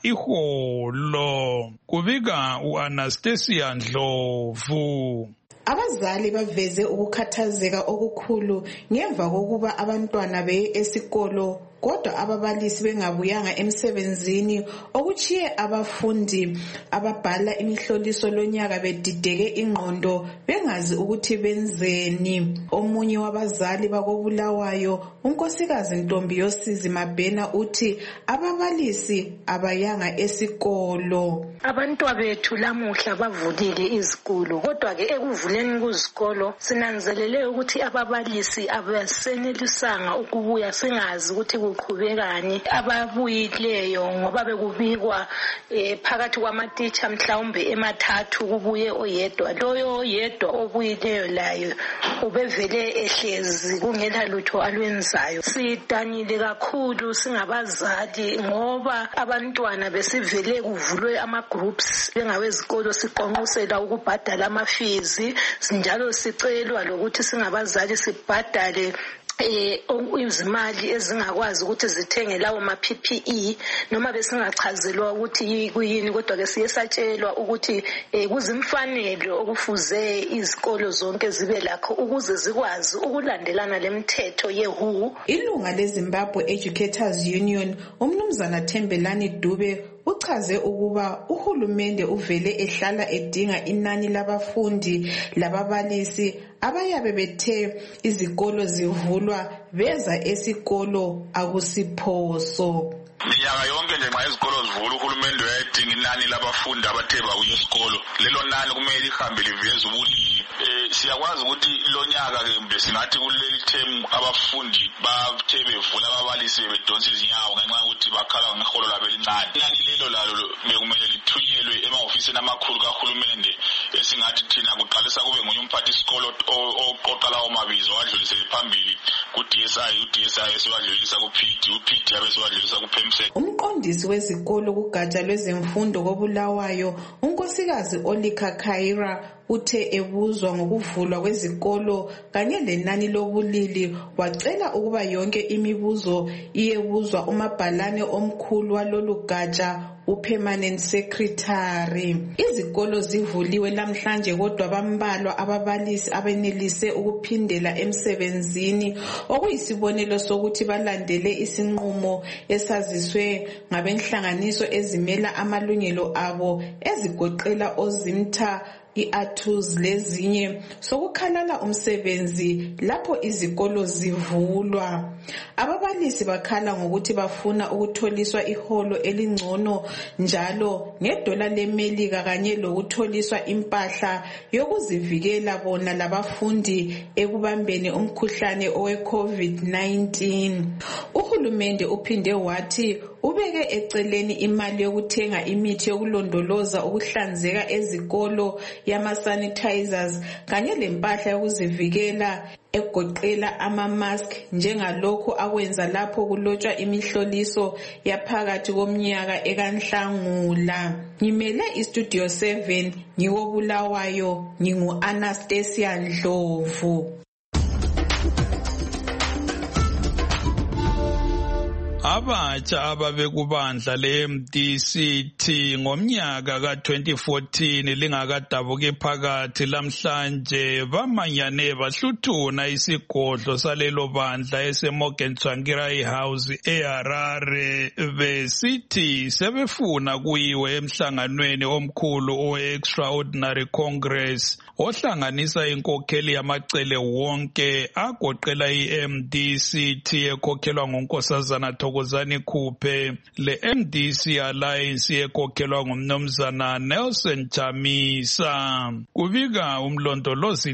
iholo. Kubika uAnastasia Ndlovu. Abazali baveze ukukhathazeka okukhulu ngemva kokuba abantwana beye esikolo kodwa ababalisi bengabuyanga emsebenzini okuchiye abafundi ababhala imihloliso lonyaka bedideke ingqondo bengazi ukuthi benzeni. Omunye wabazali bakobulawayo unkosikazi Ntombi Yosizi Mabhena uthi ababalisi abayanga esikolo. Abantwana bethu lamuhla bavulile izikolo kodwa ke ekuvuleni kuzikolo sinanzelele ukuthi ababalisi abasenelisanga ukubuya singazi ukuthi kuqhubekani. Ababuyileyo ngoba bekubikwa eh, phakathi kwamatitsha mhlawumbe emathathu kubuye oyedwa. Loyo oyedwa obuyileyo layo ubevele ehlezi kungela lutho alwenzayo. Sidanile kakhulu singabazali ngoba abantwana besivele kuvulwe ama groups bengawezikolo siqonqosela ukubhadala amafizi njalo sicelwa lokuthi singabazali sibhadale eh izimali ezingakwazi ukuthi zithenge lawo ma P P E noma besingachazelwa ukuthi kuyini kodwa ke siyesatshelwa ukuthi kuzimfanelo okufuze izikolo zonke zibe lakho ukuze zikwazi ukulandelana lemithetho ye W H O. Ilunga leZimbabwe Educators Union umnumzana Thembelani Dube uchaze ukuba uhulumende uvele ehlala edinga inani labafundi lababalisi abayabe bethe izikolo zivulwa beza esikolo akusiphoso. Minyaka yonke nje nxa izikolo zivula uhulumende uyayidinga inani labafundi abathe bakuye esikolo. Lelo nani kumele lihambe liveze ubulili. Eh siyakwazi ukuthi lo nyaka ke mbe singathi kuleli term abafundi bathe bevula ababalisi bedonsa izinyawo ngenxa yokuthi bakhala ngeholo labo elincane. Inani lelo lalo bekumele lithunyelwe emahofisini amakhulu kahulumende esingathi thina kuqalisa kube ngomunye umphathi isikolo oqoqa lawo mabizo wadlulisele phambili ku-D S I, u-D S I esiwadlulisa ku-P D, u-P D abesiwadlulisa ku-PEMSEC. Umqondisi wezikolo kugatsha lwezemfundo koBulawayo, unkosikazi Olika Khaira, uthe ebuzwa ngokuvulwa kwezikolo kanye lenani lobulili wacela ukuba yonke imibuzo iyebuzwa umabhalane omkhulu walolu gatsha, upermanent secretary. Izikolo zivuliwe namhlanje kodwa bambalwa ababalisi abenelise ukuphindela emsebenzini, okuyisibonelo sokuthi balandele isinqumo esaziswe ngabenhlanganiso ezimela amalungelo abo ezigoqela oZimta, i-Athuz lezinye, sokukhalala umsebenzi lapho izikolo zivulwa. Ababalisi bakhala ngokuthi bafuna ukutholiswa iholo elingcono njalo ngedola leMelika kanye lokutholiswa impahla yokuzivikela bona labafundi ekubambeni umkhuhlane owe-COVID nineteen. Uhulumende uphinde wathi ubeke eceleni imali yokuthenga imithi yokulondoloza ukuhlanzeka ezikolo yama-sanitizers kanye lempahla yokuzivikela egoqela ama-mask njengalokhu akwenza lapho kulotshwa imihloliso yaphakathi komnyaka ekaNhlangula. Ngimele iStudio seven ngikoBulawayo, ngingu-Anastasia Ndlovu. Abatsha ababekubandla le-M D C T ngomnyaka ka twenty fourteen lingakadabuki phakathi lamhlanje bamanyane bahluthuna isigodlo salelo bandla eseMorgan Tsvangirai House eHarare besithi sebefuna kuyiwe emhlanganweni omkhulu owe-Extraordinary Congress ohlanganisa inkokheli yamacele wonke agoqela i-M D C T ekhokhelwa ngunkosazana Thokozani Khuphe, le-M D C Alliance ekhokhelwa ngumnumzana Nelson Chamisa. Kubika umlondolozi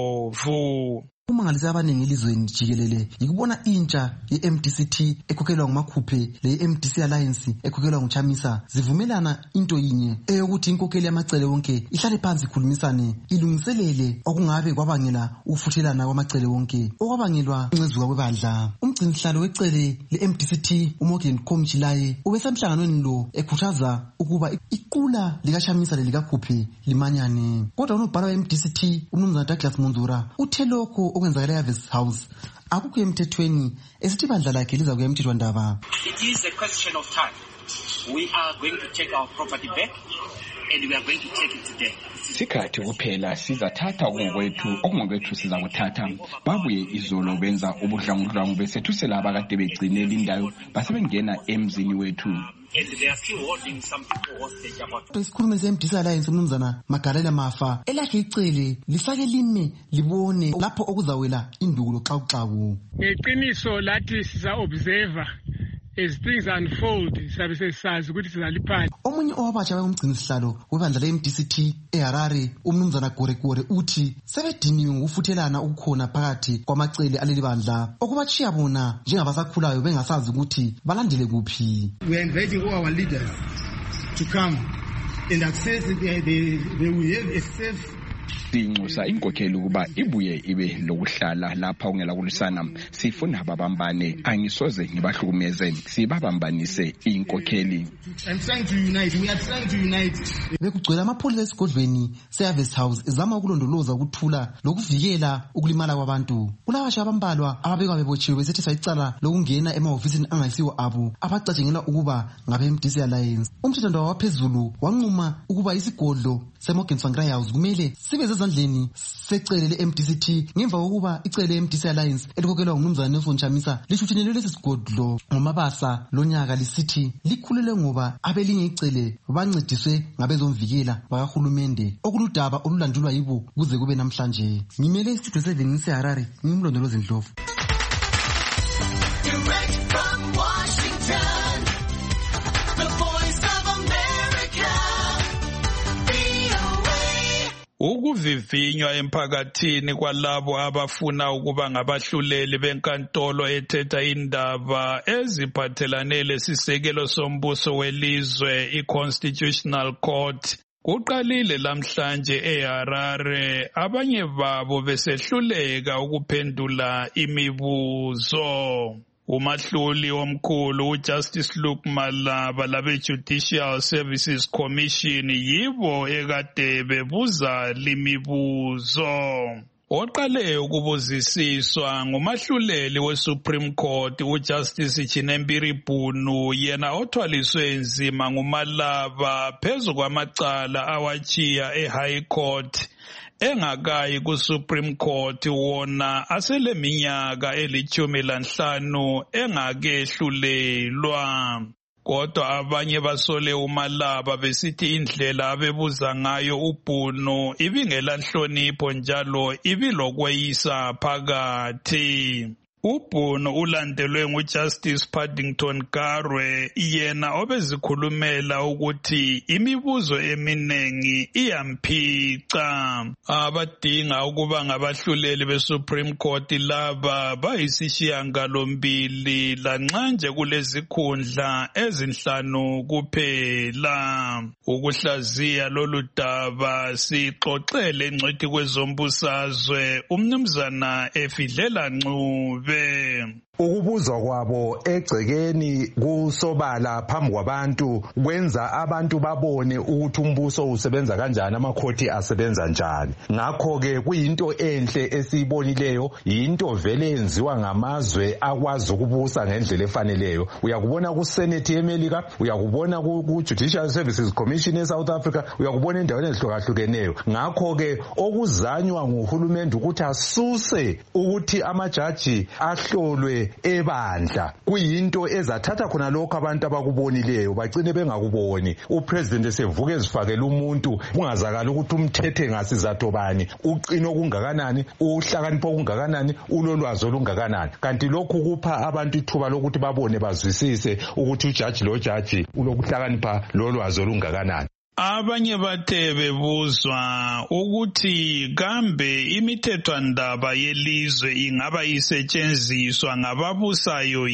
Ndlovu. Umangalisa abaningi elizweni jikelele yikubona intsha ye-M D C T ekhokhelwa nguMakhuphe le-M D C Alliance ekhokhelwa nguChamisa zivumelana into yinye eyokuthi inkokheli yamacele wonke ihlale phansi ikhulumisane ilungiselele okungabe kwabangela ukufuthelana kwamacele wonke okwabangelwa uncezuka kwebandla. Umgcinihlalo wecele le-M D C T uMorgan Komjilaye ubesemhlanganweni lo ekhuthaza ukuba iqula likaChamisa lelikaKhuphe limanyane. Kodwa unobhala we-M D C T umnumzana Douglas Munzura uthe lokho okwenzakala eHarvest House akukho emthethweni esithi bandla lakhe liza kuya emthethwandaba. It is a question of time. We are going to take our property back and we are going to take it today. Sikhathi kuphela sizathatha okungokwethu, okungokwethu siza kuthatha. Babuye izolo benza ubudlangudlangu besethusela abakade begcinela indawo basebengena emzini wethu. And they are still holding some people hostage about. Isikhulumi se-M D C Alliance umnumzana Magalela Mafa elakhe icele lifake lime libone lapho okuzawela indulo xawuxawu. Ngeqiniso lathi siza observer as things unfold sabe sesazi ukuthi sizaliphana. Omunye owabatsha bayomgcinisihlalo webandla le-M D C T eHarare umnumzana Gorekore uthi sebediniwe ngokufuthelana ukukhona phakathi kwamacele aleli bandla okubatshiya bona njengabasakhulayo bengasazi ukuthi balandele kuphi. We are inviting all our leaders to come and access the, the, the we have a safe Sinxusa inkokheli ukuba ibuye ibe lokuhlala lapha ungela kulisana. Sifuna ababambane, angisoze ngibahlukumeze, sibabambanise inkokheli. I'm trying to unite. We are trying to unite. Bekugcwele amapholisa esigodlweni se-Harvest House ezama ukulondoloza ukuthula lokuvikela ukulimala kwabantu. Kulabasha abambalwa ababekwa bebotshiwe besethiswa icala lokungena emahofisini angayisiwo abo abacatshengela ukuba ngabe-M D C Alliance. Umthethwandaba waphezulu wanquma ukuba isigodlo seMorgan Tsvangirai House kumele sibe zezandleni secele le-M D C T ngemva kokuba icele le-M D C Alliance elikhokhelwa ngumnumzana Nelson Chamisa lishuthinelwe lesi sigodlo ngomabasa lonyaka lisithi likhulelwe ngoba abelinye icele bancediswe ngabezomvikela bakahulumende okuludaba olulandulwa yibo kuze kube namhlanje. Ngimele iStudio seven seHarare, ngimlondolozi Ndlovu. ukuvivinywa emphakathini kwalabo abafuna ukuba ngabahluleli benkantolo ethetha indaba eziphathelane lesisekelo sombuso welizwe i-Constitutional Court kuqalile lamhlanje eHarare, abanye babo besehluleka ukuphendula imibuzo. Umahluli omkhulu uJustice Luke Malaba labe-Judicial Services Commission yibo ekade bebuza limibuzo. Oqale ukubuzisiswa ngumahluleli we-Supreme Court uJustice Chinembiri Bunu, yena othwaliswe nzima nguMalaba phezu kwamacala awachiya e-High Court engakayi ku-Supreme Court, wona aseleminyaka elithumi lanhlanu engakehlulelwa. Kodwa abanye basole uMalaba besithi indlela abebuza ngayo uBhunu ibingela nhlonipho njalo ibilokweyisa phakathi. uBhunu ulandelwe nguJustice Paddington Garwe, yena obezikhulumela ukuthi imibuzo eminengi iyamphica. Abadinga ukuba ngabahluleli beSupreme Court laba bayisishiyangalombili lanxanje kulezikhundla ezinhlanu kuphela. Ukuhlaziya lolu daba sixoxele ngcwethi kwezombusazwe uMnumzana Efidlela Ncube. Ukubuzwa kwabo egcekeni kusobala phambi kwabantu kwenza abantu babone ukuthi umbuso usebenza kanjani, amakhoti asebenza njani. Ngakho ke kuyinto enhle esiyibonileyo, yinto vele yenziwa ngamazwe akwazi ukubusa ngendlela efaneleyo. Uyakubona ku Senate yeMelika, uyakubona ku Judicial Services Commission eSouth Africa, uyakubona endaweni ezihlukahlukeneyo. Ngakho ke okuzanywa nguhulumende ukuthi asuse ukuthi amajaji ahlolwe ebandla kuyinto ezathatha khona lokho abantu abakubonileyo bagcine bengakuboni. Upresident esevuka ezifakela umuntu ungazakala ukuthi umthethe ngasizatho bani, uqino kungakanani, uhlakanipho kungakanani, ulolwazi olungakanani. Kanti lokhu kupha abantu ithuba lokuthi babone bazwisise ukuthi ujaji lo jaji ulokuhlakanipha lolwazi olungakanani. Abanye bathe bebuzwa ukuthi kambe imithethwandaba yelizwe ingaba isetshenziswa ngababusayo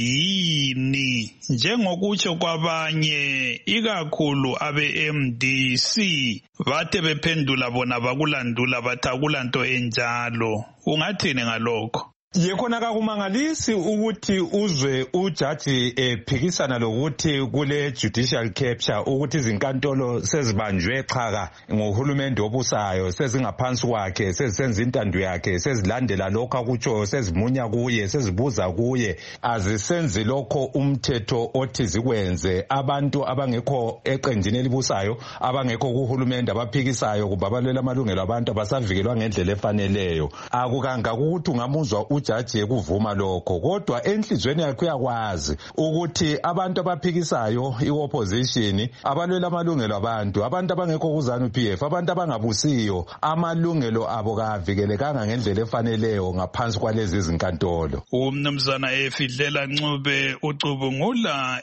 yini, njengokutsho kwabanye ikakhulu abe-M D C bathe bephendula bona bakulandula bathi akulanto enjalo. Ungathini ngalokho? Yekhona kakumangalisi ukuthi uzwe ujaji ephikisana lokuthi kule judicial capture ukuthi izinkantolo sezibanjwe xhaka ngohulumende obusayo, sezingaphansi kwakhe, sezisenza intando yakhe, sezilandela lokho akutsho, sezimunya kuye, sezibuza kuye. Azisenzi lokho umthetho othi zikwenze. Abantu abangekho eqenjini elibusayo, abangekho kuhulumende abaphikisayo kubabalela amalungelo abantu abasavikelwa ngendlela efaneleyo. Akukanga ukuthi ungamuzwa ujaji ekuvuma lokho, kodwa enhlizweni yakhe uyakwazi ukuthi abantu abaphikisayo i-opposition, abalwela amalungelo abantu, abantu abangekho kuZANU P F, abantu abangabusiyo, amalungelo abo kavikelekanga ngendlela efaneleyo ngaphansi kwalezi izinkantolo. Umnumzana Efidlela Ncube ucubungula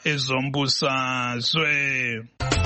ezombusazwe.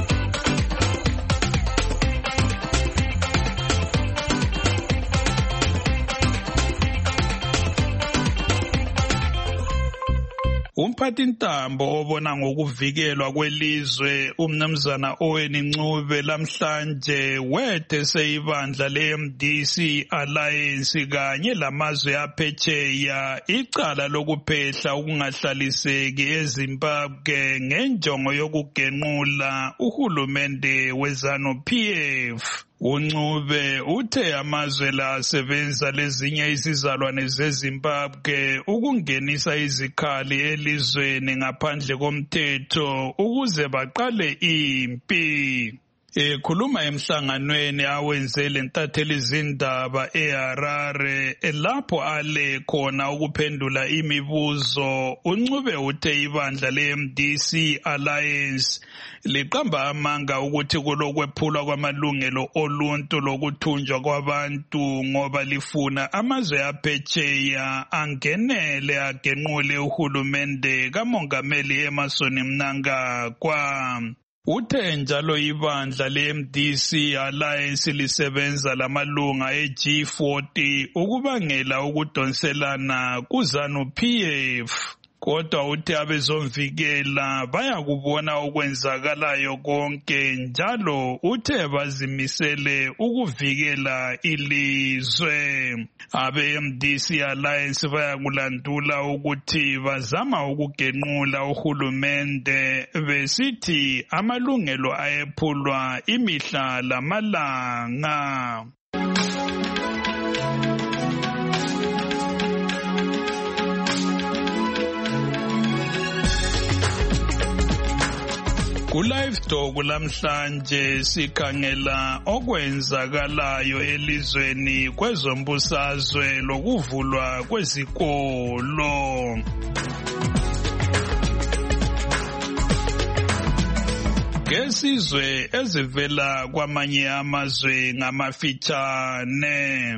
Umphathintambo obona ngokuvikelwa kwelizwe uMnumzana Owen Ncube lamhlanje wethe seyibandla le-M D C Alliance kanye lamazwe aphetsheya icala lokuphehla ukungahlaliseki eZimbabwe ngenjongo yokugenqula uhulumende weZANU P F. uNcube uthe amazwe la asebenza lezinye izizalwane zeZimbabwe ukungenisa izikhali elizweni ngaphandle komthetho ukuze baqale impi. Ekhuluma emhlanganweni awenze lentatheli izindaba eHarare lapho ale khona ukuphendula imibuzo, uNcube uthe ibandla le-M D C Alliance liqamba amanga ukuthi kulokwephulwa kwamalungelo oluntu lokuthunjwa kwabantu ngoba lifuna amazwe aphetsheya angenele agenqule uhulumende kaMongameli Emmerson Mnangagwa. Uthe njalo ibandla le-M D C Alliance lisebenza lamalunga e-G forty ukubangela ukudonselana ku-ZANU-P F. Kodwa uthe abezomvikela bayakubona okwenzakalayo konke njalo uthe bazimisele ukuvikela ilizwe. Abe-M D C Alliance bayakulandula ukuthi bazama ukugenqula uhulumende besithi amalungelo ayephulwa imihla lamalanga. Ku-Live Talk lamhlanje sikhangela okwenzakalayo elizweni kwezombusazwe lokuvulwa kwezikolo. Ngesizwe ezivela kwamanye amazwe ngamafitshane.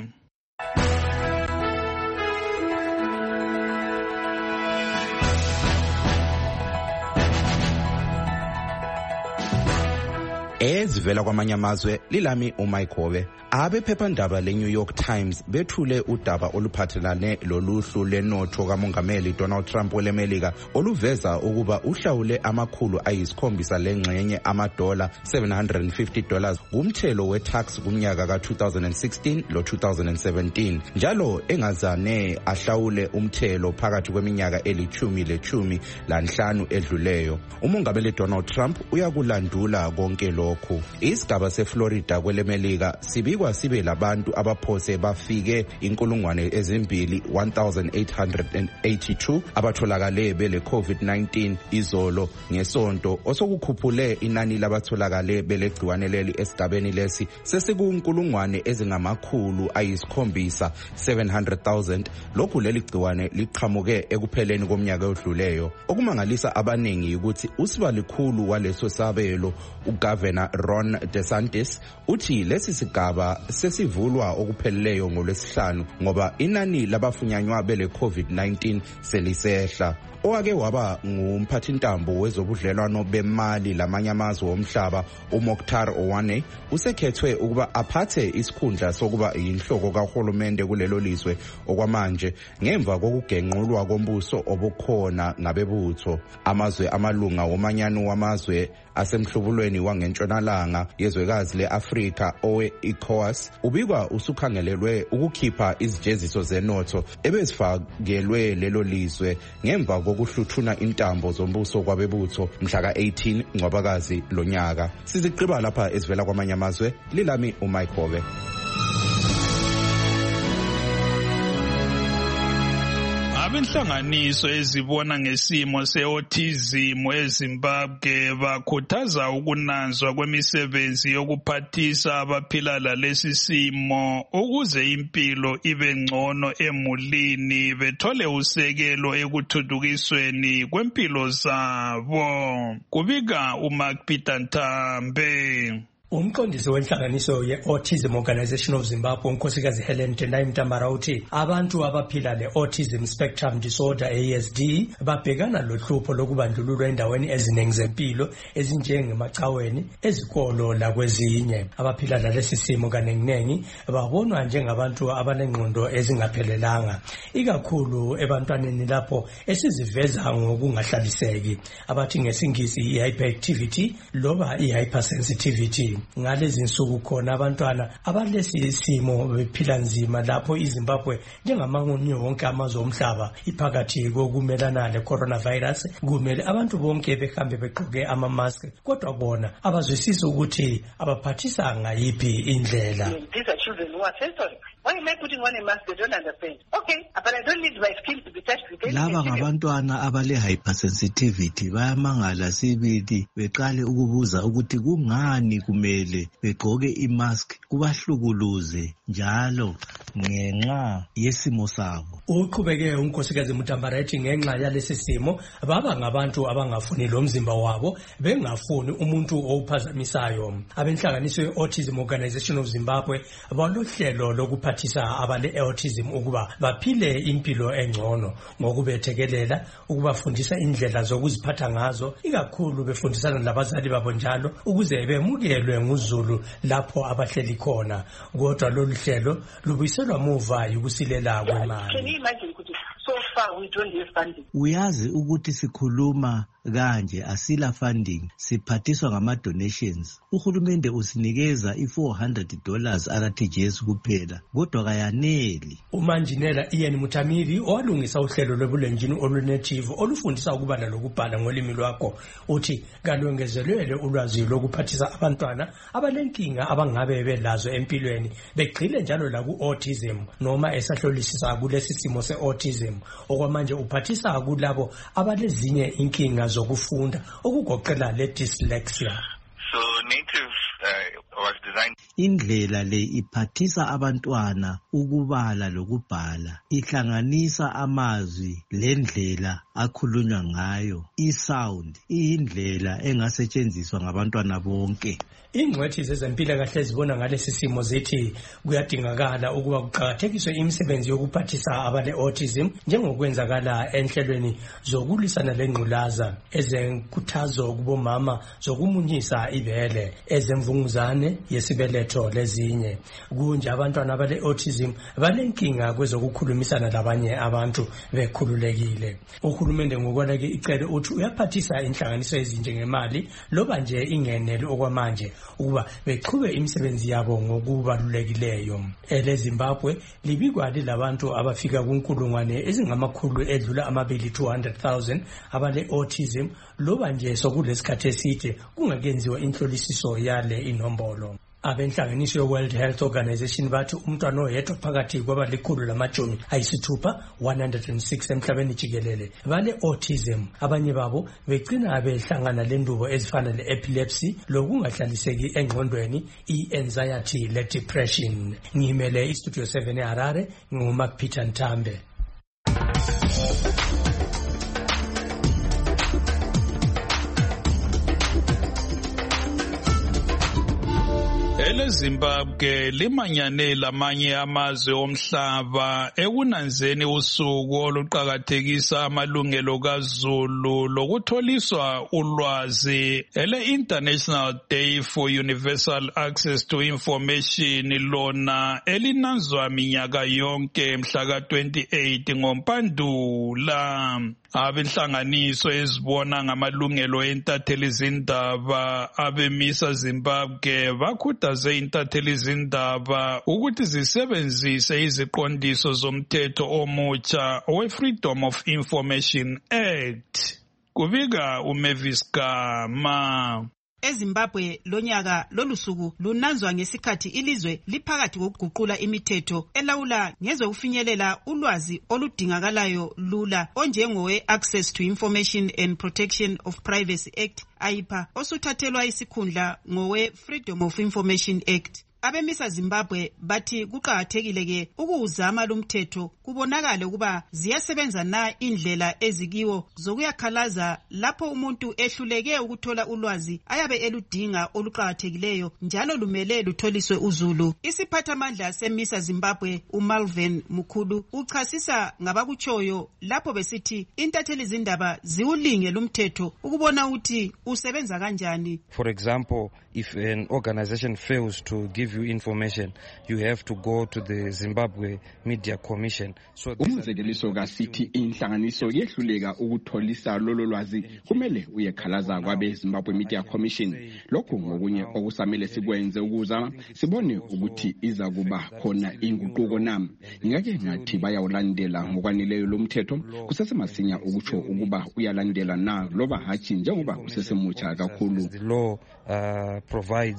Ezivela kwamanye amazwe lilami uMayikhove. Abephephandaba le-New York Times bethule udaba oluphathelane loluhlu lenotho kamongameli Donald Trump welemelika oluveza ukuba uhlawule amakhulu ayisikhombisa lengxenye amadola seven hundred fifty dollars kumthelo wetax kumnyaka ka two thousand sixteen lo two thousand seventeen njalo engazane ahlawule umthelo phakathi kweminyaka elithumi lechumi lanhlanu edluleyo. Umongameli Donald Trump uyakulandula konke lokhu. Isigaba seFlorida kwelemelika sibikwa sibe labantu abaphose bafike inkulungwane ezimbili one thousand eight hundred eighty-two abatholakale bele COVID nineteen izolo ngesonto osokukhuphule inani labatholakale belegciwane leli esigabeni lesi sesikunkulungwane ezingamakhulu ayisikhombisa seven hundred thousand. Lokhu leli gciwane liqhamuke ekupheleni komnyaka odluleyo. Okumangalisa abaningi ukuthi usibalikhulu waleso sabelo uGovernor Ron DeSantis uthi lesi sigaba sesivulwa okupheleleyo ngolwesihlanu ngoba inani labafunyanywa bele COVID nineteen selisehla. Owake waba ngumphathintambo wezobudlelwano bemali lamanye amazwe omhlaba uMokhtar Owane usekhethwe ukuba aphathe isikhundla sokuba yinhloko kahulumende kulelo lizwe okwamanje ngemva kokugenqulwa kombuso obukhona ngabebutho. Amazwe amalunga womanyano wamazwe asemhlubulweni wangentshonalanga yezwekazi le-Afrika owe-ECOWAS ubikwa usukhangelelwe ukukhipha izijeziso zenotho ebezifakelwe lelo lizwe ngemva kokuhluthuna intambo zombuso kwabebutho mhla ka eighteen Ncwabakazi lonyaka. Siziqhiba lapha esivela kwamanye amazwe lilami uMayikhove. Abenhlanganiso ezibona ngesimo se-autism eZimbabwe bakhuthaza ukunanzwa kwemisebenzi yokuphathisa abaphila lalesi simo ukuze impilo ibe ngcono emulini bethole usekelo ekuthuthukisweni kwempilo zabo. Kubika uMark Peter Ntambe. Umqondisi wenhlanganiso ye-Autism Organization of Zimbabwe unkosikazi Helen Tendai Mtambara uthi abantu abaphila le-Autism Spectrum Disorder A S D babhekana lohlupho lokubandlululwa endaweni eziningi zempilo ezinjengemacaweni, ezikolo lakwezinye. Abaphila lalesi simo kanenginengi babonwa njengabantu abanengqondo ezingaphelelanga, ikakhulu ebantwaneni lapho esiziveza ngokungahlaliseki abathi ngesingisi i-hyperactivity loba i-hypersensitivity. Ngalezi nsuku khona abantwana abalesi simo bephila nzima lapho iZimbabwe njengamanye wonke amazwe omhlaba iphakathi kokumelana le-coronavirus kumele abantu bonke behambe begqoke ama-mask kodwa bona abazwisisi ukuthi abaphathisa ngayiphi indlela. These are children who are sensory. Why am I putting on a mask? They don't understand. Okay, but I don't need my skin to be touched. Laba ngabantwana abale hypersensitivity bayamangala sibili beqale ukubuza ukuthi kungani kumele kumele begqoke imask kubahlukuluze njalo ngenxa yesimo sabo. Uqhubeke unkosikazi Mutambara ethi ngenxa yalesi simo baba ngabantu abangafuni lo mzimba wabo bengafuni umuntu ophazamisayo. Abenhlanganiso ye-Autism Organization of Zimbabwe balohlelo lokuphathisa abale autism ukuba baphile impilo engcono ngokubethekelela, ukubafundisa indlela zokuziphatha ngazo, ikakhulu befundisana labazali babo njalo ukuze bemukelwe nguzulu lapho abahleli khona. Kodwa lolu hlelo lubuyiselwa muva yukusilela kwemali. Can you imagine ukuthi so far we don't have funding? Uyazi ukuthi sikhuluma kanje asila funding, siphathiswa ngama donations. Uhulumende usinikeza i four hundred dollars R T G S kuphela, kodwa kayaneli. Umanjinela Ian Mutamiri owalungisa uhlelo lwebulenjini olunative olufundisa ukubala lokubhala ngolimi lwakho uthi kalongezelelwe ulwazi lokuphathisa abantwana abalenkinga abangabe belazo empilweni begcile njalo la ku autism noma esahlolisisa kulesi simo se autism okwamanje uphathisa kulabo abalezinye inkinga zokufunda okugoqela le dyslexia. So native uh, was designed. Indlela le iphathisa abantwana ukubala lokubhala, ihlanganisa amazwi lendlela akhulunywa ngayo. I-sound iyindlela engasetshenziswa ngabantwana bonke. Ingcwethi zezempilakahle zibona ngalesi simo zithi kuyadingakala ukuba kuqakathekiswe imisebenzi yokuphathisa abale autism njengokwenzakala enhlelweni zokulisana lengculaza, ezenkuthazo kubomama zokumunyisa ibele, ezemvunguzane yesibeletho lezinye. Kunje abantwana abale autism balenkinga kwezokukhulumisana labanye abantu bekhululekile. Uhulumende ngokwalake icele uthi uyaphathisa inhlanganiso ezinje ngemali loba nje ingenele okwamanje ukuba beqhube imisebenzi yabo ngokubalulekileyo. Ele Zimbabwe libikwa lilabantu abafika kunkulungwane ezingamakhulu edlula amabili two hundred thousand abale autism loba nje sokulesikhathi eside kungakenziwa inhlolisiso yale inombolo. Abenhlanganiso ye-World Health Organization bathi umntwana oyedwa phakathi kwabalikhulu lamajoni ayisithupha one hundred six emhlabeni jikelele bale autism. Abanye babo begcina behlangana lendubo ezifana le-epilepsy lokungahlaliseki engqondweni, i-anxiety le-depression. Ngimele iStudio seven eHarare, nguMark Peter Ntambe. Ele Zimbabwe limanyane lamanye amazwe omhlaba ekunanzeni usuku oluqhakathekisa amalungelo kaZulu lokutholiswa ulwazi. Ele International Day for Universal Access to Information lona elinanzwa minyaka yonke mhla ka twenty-eight ngoMpandula. Abenhlanganiso ezibona ngamalungelo entatheli zindaba abemisa Zimbabwe bakhuthaze intatheli zindaba ukuthi zisebenzise iziqondiso zomthetho omutsha we-Freedom of Information Act. Kubika uMavis Gama. EZimbabwe lonyaka lolusuku lunanzwa ngesikhathi ilizwe liphakathi kokuguqula imithetho elawula ngezokufinyelela ulwazi oludingakalayo lula onjengowe Access to Information and Protection of Privacy Act I P A osuthathelwa isikhundla ngowe Freedom of Information Act. Abemisa Zimbabwe bathi kuqakathekile ke ukuzama lumthetho kubonakala ukuba ziyasebenza na indlela ezikiwo zokuyakhalaza lapho umuntu ehluleke ukuthola ulwazi ayabe eludinga oluqakathekileyo njalo lumele lutholiswe uzulu. Isiphathamandla semisa Zimbabwe uMalvin Mukhulu uchasisa ngabakutshoyo lapho besithi intatheli zindaba ziwulinge lumthetho ukubona ukuthi usebenza kanjani. For example, if an organization fails to give you information, you have to go to the Zimbabwe Media Commission. So umzekeliso kasithi inhlanganiso yehluleka ukutholisa lolo lwazi kumele uyekhalaza kwabe Zimbabwe Media Commission. Lokho ngokunye okusamele sikwenze ukuza sibone ukuthi iza kuba khona inguquko nami. Ngeke ngathi bayawulandela ngokwanileyo lomthetho kusesemasinya ukutsho ukuba uyalandela na loba hachi njengoba usesemutsha kakhulu. The law uh, provides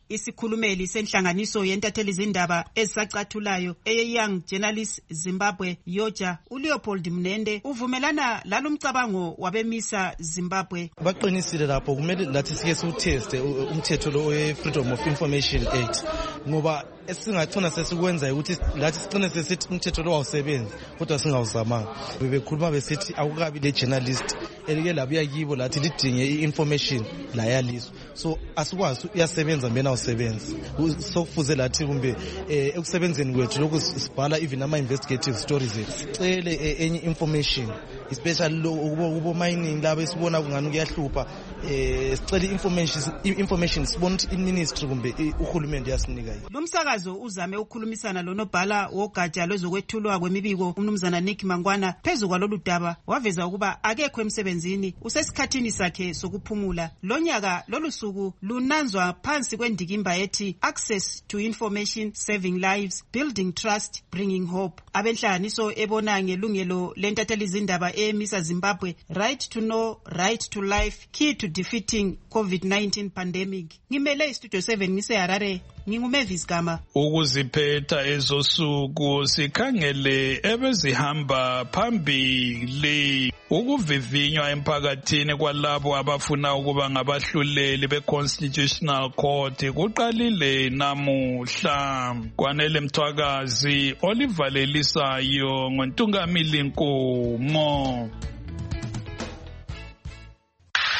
Isikhulumeli senhlanganiso yentatheli zindaba ezisacathulayo eye-Young Journalists Zimbabwe Yoja uLeopold Mnende uvumelana lalomcabango wabemisa Zimbabwe. Baqinisile lapho kumele lathi sike siwuteste umthetho lo we-Freedom of Information Act ngoba esingagcina sesikwenza ukuthi lathi sigcine sesithi umthetho lo awusebenzi kodwa singawuzamanga. Bebekhuluma besithi akukabi le journalist elike labuya kibo lathi lidinge i-information la yaliso. So asikwazi uyasebenza mbena awusebenzi. Sokufuze lathi kumbe ekusebenzeni kwethu lokhu sibhala even ama investigative stories sicele enye information especially lo kubo mining laba esibona kungani kuyahlupha eh sicela information information sibona ukuthi iministry kumbe uhulumende yasinika yini. Lo msakazo uzame ukukhulumisana lonobhala wogatsha lwezokwethulwa kwemibiko umnumzana Nick Mangwana phezulu kwalolu daba waveza ukuba akekho emsebenzini usesikhathini sakhe sokuphumula. Lonyaka lolu suku lunanzwa phansi kwendikimba ethi Access to Information Saving Lives Building Trust Bringing Hope. Abenhlanganiso ebona ngelungelo lentatheli zindaba emisa Zimbabwe Right to Know, Right to Life Key to Defeating COVID nineteen Pandemic. Ngimele istudio seven ngise Harare. Ngingumavis Gama. Ukuziphetha ezosuku sikhangele ebezihamba phambili ukuvivinywa emphakathini kwalabo abafuna ukuba ngabahluleli be-Constitutional Court kuqalile namuhla. Kwanele Mthwakazi olivalelisayo ngontungamili Nkomo.